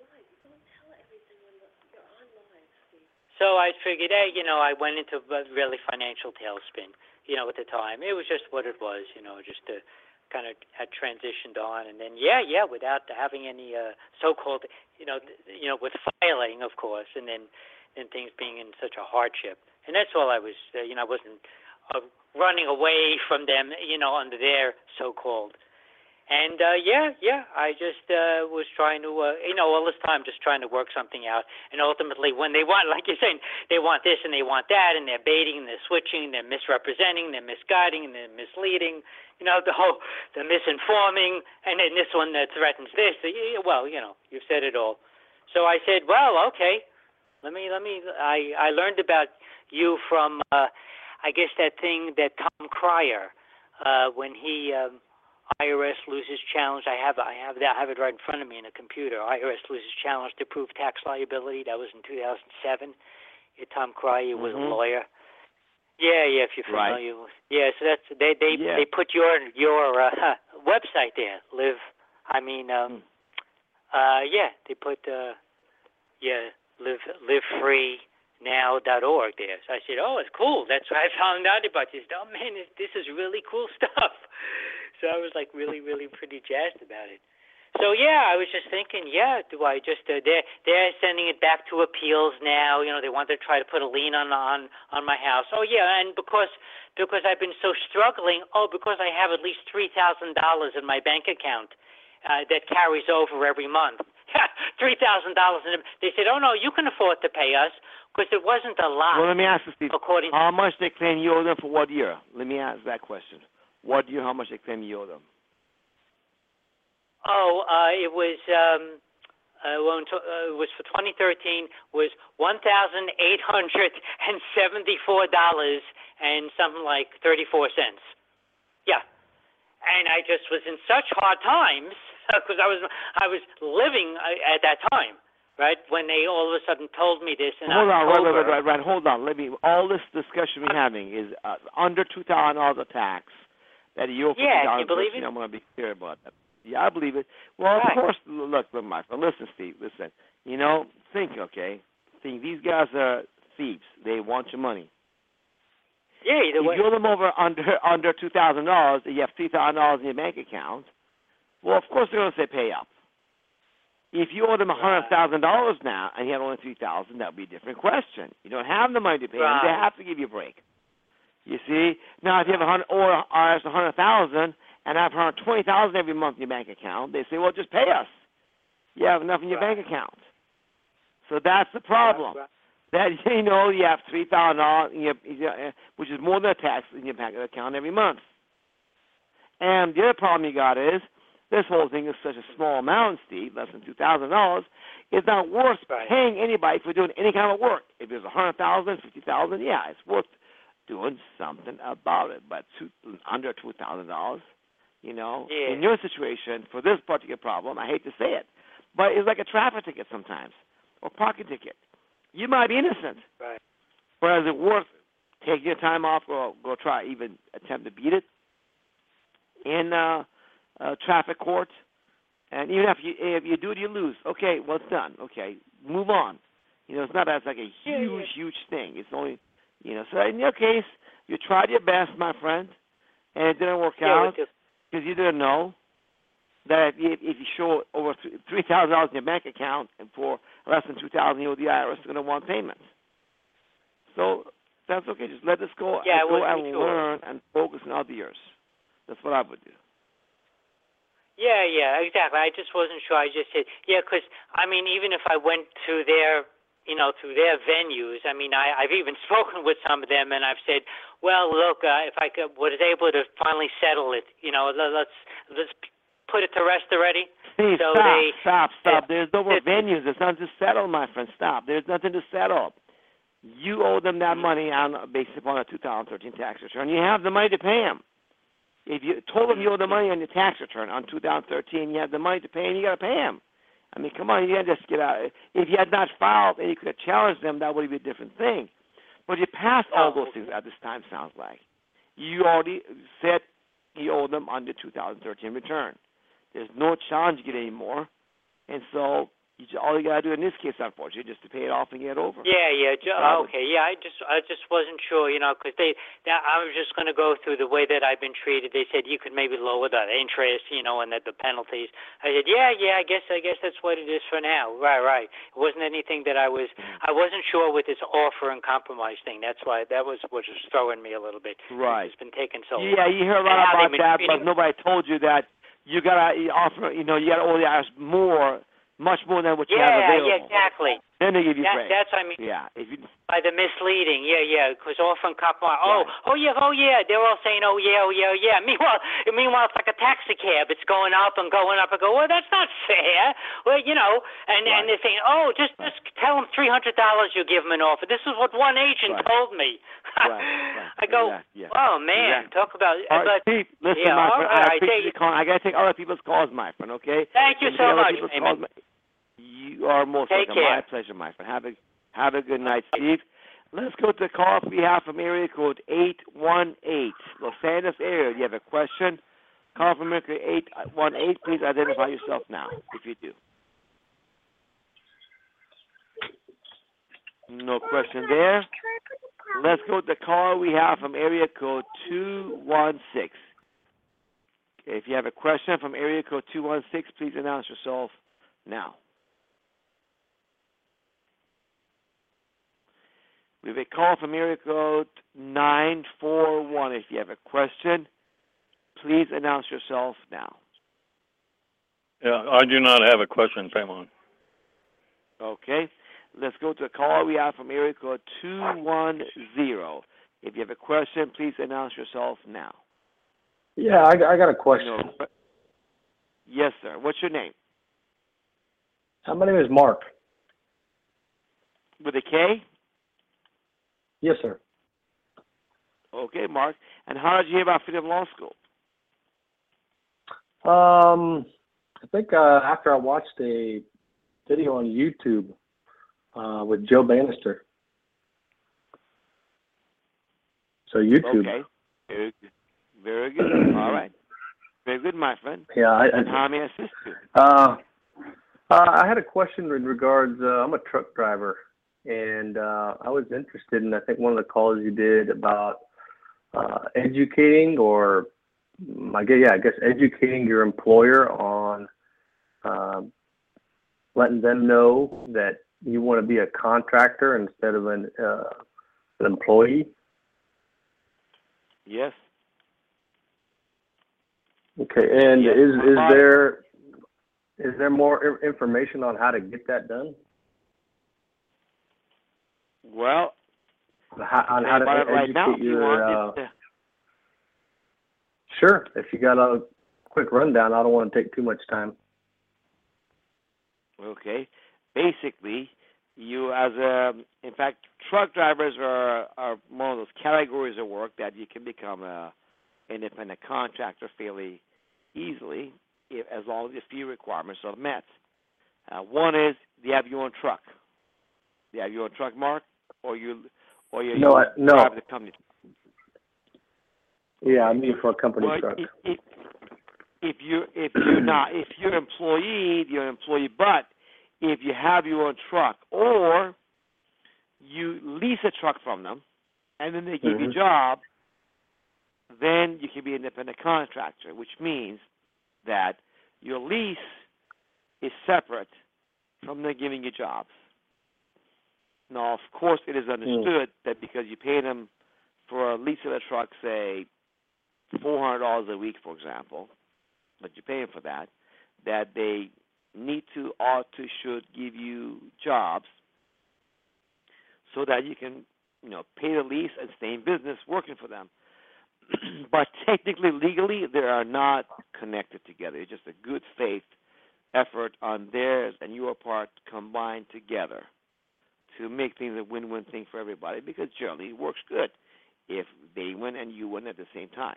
So I figured, I went into a really financial tailspin, at the time. It was just what it was, just to kind of had transitioned on. And then, without having any so-called, with filing, of course, and then things being in such a hardship. And that's all I was, I wasn't running away from them, under their so-called. And, I just was trying to, all this time just trying to work something out. And ultimately, when they want, like you're saying, they want this and they want that, and they're baiting, and they're switching, they're misrepresenting, they're misguiding, and they're misleading, the misinforming, and then this one that threatens this. Well, you've said it all. So I said, well, okay, I learned about you from, I guess, that thing that Tom Cryer, when he... IRS loses challenge. I have it right in front of me in a computer. IRS loses challenge to prove tax liability. That was in 2007. Tom Cryer was a lawyer. Yeah, if you're familiar. Right. Yeah, so that's they put your website there. They put livefreenow.org there. So I said, it's cool. That's why I found out about this. Oh man, this is really cool stuff. So I was like really, really pretty jazzed about it. So yeah, I was just thinking, do I just they're sending it back to appeals now. They want to try to put a lien on my house. Oh yeah, and because I've been so struggling. Oh, because I have at least $3,000 in my bank account that carries over every month. $3,000, and they said, oh no, you can afford to pay us because it wasn't a lot. Well, let me ask you, Steve. According how much they claim you owe them for what year? Let me ask that question. What year? How much they claim you owe them? It was it was for 2013 was $1,874 and something like 34 cents. Yeah, and I just was in such hard times because I was living at that time, right? When they all of a sudden told me this in October. Right. Hold on. All this discussion we're having is under $2,000 of tax that you owe for 2013. Can you believe it? I'm going to be clear about that. Yeah, I believe it. Well, of course, look, my friend, listen, Steve, listen. Think, okay? Think these guys are thieves. They want your money. Yeah, either way. If you owe them under $2,000, you have $3,000 in your bank account, well, of course they're going to say pay up. If you owe them $100,000 now and you have only $3,000, that would be a different question. You don't have the money to pay them. They have to give you a break. You see? Now, if you have $100,000 and I have $120,000 every month in your bank account, they say, well, just pay us. You have enough in your bank account. So that's the problem. That, you have $3,000, which is more than a tax in your bank account every month. And the other problem you got is this whole thing is such a small amount, Steve, less than $2,000. It's not worth paying anybody for doing any kind of work. If it's $100,000, $50,000, yeah, it's worth doing something about it. But under $2,000, in your situation, for this particular problem, I hate to say it, but it's like a traffic ticket sometimes, or parking ticket. You might be innocent. Right. But is it worth taking your time off or go try even attempt to beat it in traffic court? And even if you do it, you lose. Okay, well, it's done. Okay, move on. It's not as like a huge thing. It's only, So in your case, you tried your best, my friend, and it didn't work out because you didn't know that if you show over $3,000 in your bank account and for less than $2,000, the IRS is going to want payments. So that's okay. Just let this go. Go and learn and focus on other years. That's what I would do. Yeah, exactly. I just wasn't sure. I just said, because even if I went to their, through their venues, I've even spoken with some of them, and I've said, well, look, if I was able to finally settle it, let's put it to rest already. Steve, stop. There's no more venues. There's nothing to settle, my friend. Stop. There's nothing to settle. You owe them that money based upon a 2013 tax return. You have the money to pay them. If you told them you owe the money on your tax return on 2013, you have the money to pay them, you got to pay them. Come on, you can't just get out. If you had not filed and you could have challenged them, that would be a different thing. But you passed all those things at this time, sounds like. You already said you owe them on the 2013 return. There's no challenge to get anymore. And so all you got to do in this case, unfortunately, just to pay it off and get over. Okay. Yeah, I just wasn't sure, because I was just going to go through the way that I've been treated. They said you could maybe lower the interest, and the penalties. I said, I guess that's what it is for now. Right. It wasn't anything that I wasn't sure with this offer and compromise thing. That's why that was what was throwing me a little bit. Right. It's been taking so long. Yeah, you heard a lot about that, but nobody told you that you got to offer, you got to owe the IRS much more than what you have available. Yeah, exactly. Then they give you break. That's by the misleading. Because often compromise. They're all saying, yeah. Meanwhile, it's like a taxi cab. It's going up and going up. I go, well, that's not fair. Well, and they're saying, just tell them $300 you give them an offer. This is what one agent told me. I go, oh man, talk about. All right, Steve, listen, my friend. I appreciate you calling. I got to take other people's calls, my friend. Okay. Thank you so much. You are most welcome. My pleasure, my friend. Have a good night, Steve. Let's go to the call we have from area code 818, Los Angeles area. Do you have a question? Call from area code 818. Please identify yourself now, if you do. No question there. Let's go to the call we have from area code 216. If you have a question from area code 216, please announce yourself now. We have a call from area code 941. If you have a question, please announce yourself now. Yeah, I do not have a question, Pamon. Okay. Let's go to a call we have from area code 210. If you have a question, please announce yourself now. Yeah, I got a question. No. Yes, sir. What's your name? My name is Mark. With a K? Yes, sir. Okay, Mark. And how did you hear about Freedom Law School? I think after I watched a video on YouTube with Joe Bannister. So YouTube. Okay. Very good. Very good. All right. Very good, my friend. Yeah. And how may I assist you? I had a question in regards. I'm a truck driver, and I was interested in, I think, one of the calls you did about educating, or I guess educating your employer on letting them know that you want to be a contractor instead of an employee. Yes. Okay, and yes. is there more information on how to get that done? Well, on how to educate right now, your. Sure. If you got a quick rundown, I don't want to take too much time. Okay. Basically, you in fact, truck drivers are one of those categories of work that you can become an independent contractor fairly easily, as long as the fee requirements are met. One is, do you have your own truck? Do you have your own truck, Mark? Or you No. drive the company? Yeah, I mean for a company truck. If you're employed, you're an employee. But if you have your own truck, or you lease a truck from them, and then they give you a job, then you can be an independent contractor, which means that your lease is separate from them giving you jobs. Now, of course, it is understood that because you pay them for a lease of a truck, say, $400 a week, for example, but you pay them for that, that they need to, ought to, should give you jobs so that you can, pay the lease and stay in business working for them. But technically, legally, they are not connected together. It's just a good faith effort on theirs and your part combined together to make things a win-win thing for everybody, because generally it works good if they win and you win at the same time.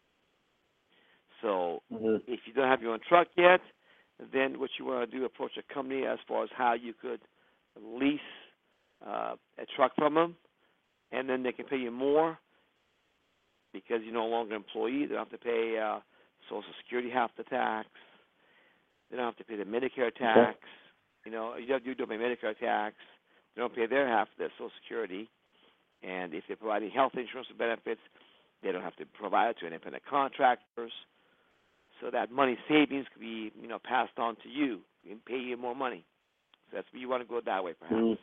So if you don't have your own truck yet, then what you want to do, approach a company as far as how you could lease a truck from them, and then they can pay you more because you're no longer an employee. They don't have to pay Social Security half the tax. They don't have to pay the Medicare tax. You don't pay Medicare tax. They don't pay their half of their Social Security. And if they're providing health insurance benefits, they don't have to provide it to independent contractors. So that money savings could be, passed on to you and pay you more money. So that's where you want to go that way, perhaps.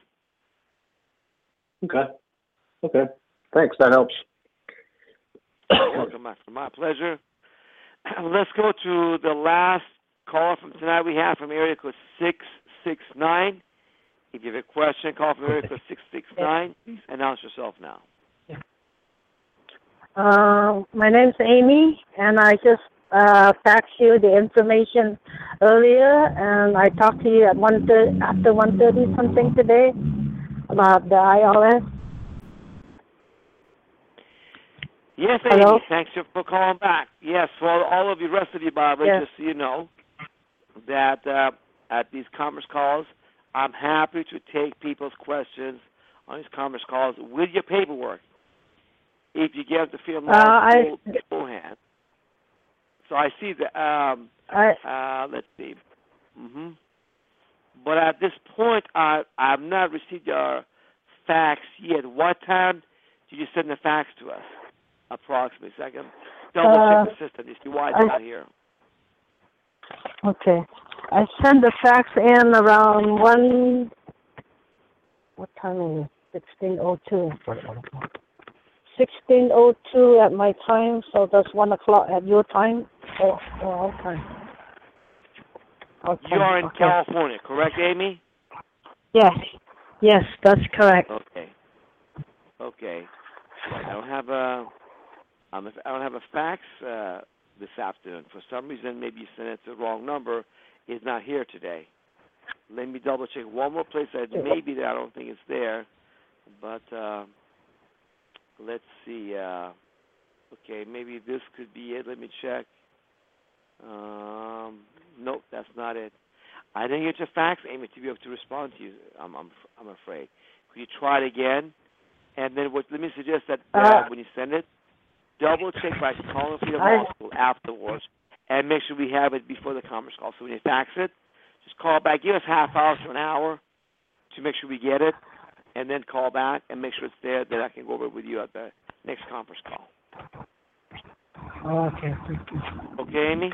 Okay. Thanks. That helps. You're welcome. My pleasure. Let's go to the last call from tonight we have from area code 669. If you have a question, call from area code 669. Please announce yourself now. My name's Amy, and I just faxed you the information earlier, and I talked to you at after 1:30 something today about the IRS. Yes, Hello? Amy, thanks for calling back. Yes, for all of you, rest of you, Barbara, Yes. just so you know that at these conference calls, I'm happy to take people's questions on these conference calls with your paperwork. If you get the Freedom Law School beforehand. So I see that. Let's see. But at this point, I've not received your fax yet. What time did you send the fax to us? Approximately, second. double check the system to see why it's not here. Okay. I sent the fax in around what time is it? 16:02. 16:02 at my time, so that's 1 o'clock at your time or our time. You are in California, correct, Amy? Yes. Yes, that's correct. Okay. I don't have a fax this afternoon. For some reason, maybe you sent it to the wrong number. It's not here today. Let me double check one more place that may be there. I don't think it's there, but let's see. Okay, maybe this could be it. Let me check. Nope, that's not it. I didn't get your fax, Amy, to be able to respond to you. I'm afraid. Could you try it again? And then let me suggest that when you send it, double check by calling Freedom Law School afterwards, and make sure we have it before the conference call. So when you fax it, just call back. Give us half hour to an hour to make sure we get it, and then call back and make sure it's there. Then I can go over it with you at the next conference call. Okay, thank you. Okay, Amy?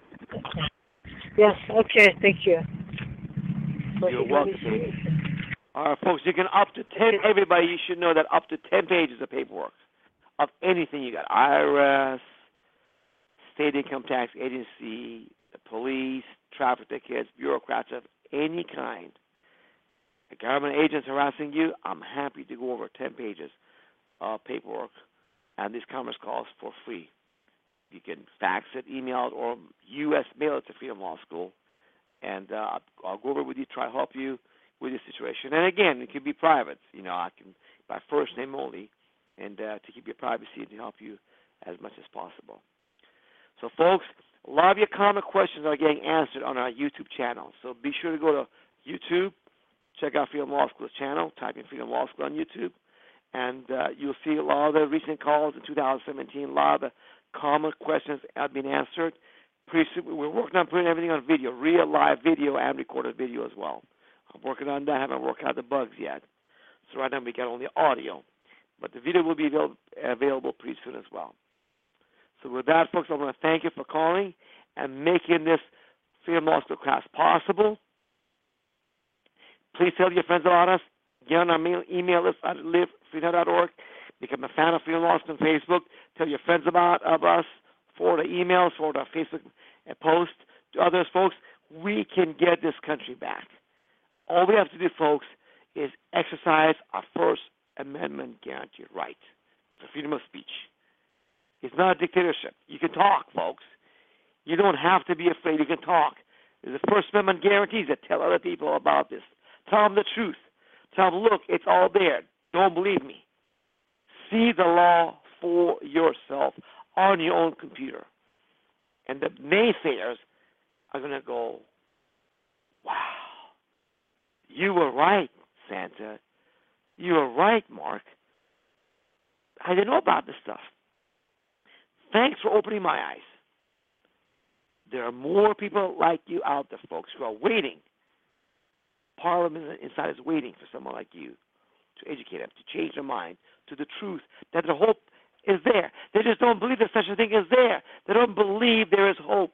Yes, okay, thank you. You're welcome, Amy. All right, folks, you can up to 10, everybody, you should know that up to 10 pages of paperwork of anything you got. IRS, state income tax agency, the police, traffic tickets, bureaucrats of any kind. The government agents harassing you, I'm happy to go over 10 pages of paperwork and these conference calls for free. You can fax it, email it, or U.S. mail it to Freedom Law School. And I'll go over with you, try to help you with your situation. And again, it can be private. I can by first name only, and to keep your privacy and to help you as much as possible. So, folks, a lot of your common questions are getting answered on our YouTube channel. So be sure to go to YouTube, check out Freedom Law School's channel, type in Freedom Law School on YouTube, and you'll see a lot of the recent calls in 2017, a lot of the common questions have been answered. Pretty soon, we're working on putting everything on video, real live video and recorded video as well. I'm working on that. I haven't worked out the bugs yet. So right now we got only audio. But the video will be available pretty soon as well. So with that, folks, I want to thank you for calling and making this Freedom Law School class possible. Please tell your friends about us. Get on our email list at livefreedom.org. Become a fan of Freedom Law School on Facebook. Tell your friends about us. Forward the emails, forward our Facebook post to others, folks. We can get this country back. All we have to do, folks, is exercise our First Amendment guaranteed right for freedom of speech. It's not a dictatorship. You can talk, folks. You don't have to be afraid. You can talk. There's a First Amendment guarantees that tell other people about this. Tell them the truth. Tell them, look, it's all there. Don't believe me. See the law for yourself on your own computer. And the naysayers are going to go, wow, you were right, Santa. You were right, Mark. I didn't know about this stuff. Thanks for opening my eyes. There are more people like you out there, folks, who are waiting. Parliament inside is waiting for someone like you to educate them, to change their mind to the truth, that the hope is there. They just don't believe that such a thing is there. They don't believe there is hope.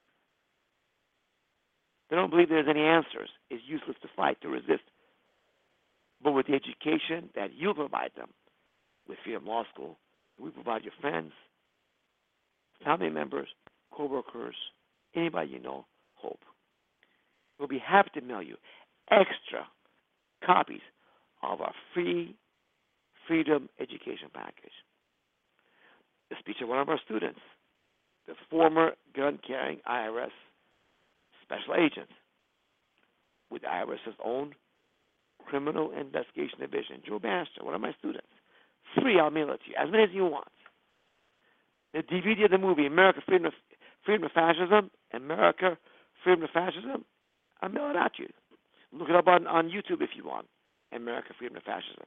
They don't believe there's any answers. It's useless to fight, to resist. But with the education that you provide them with Freedom Law School, we provide your friends, family members, co-workers, anybody you know, hope. We'll be happy to mail you extra copies of our free Freedom Education Package. The speech of one of our students, the former gun-carrying IRS special agent with IRS's own Criminal Investigation Division, Joe Bannister, one of my students. Free, I'll mail it to you, as many as you want. The DVD of the movie, America, Freedom of Fascism, America, Freedom of Fascism, I'll mail it out to you. Look it up on YouTube if you want, America, Freedom of Fascism.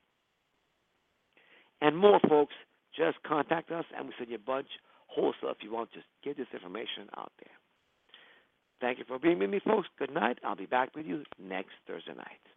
And more, folks, just contact us, and we send you a bunch wholesale if you want to get this information out there. Thank you for being with me, folks. Good night. I'll be back with you next Thursday night.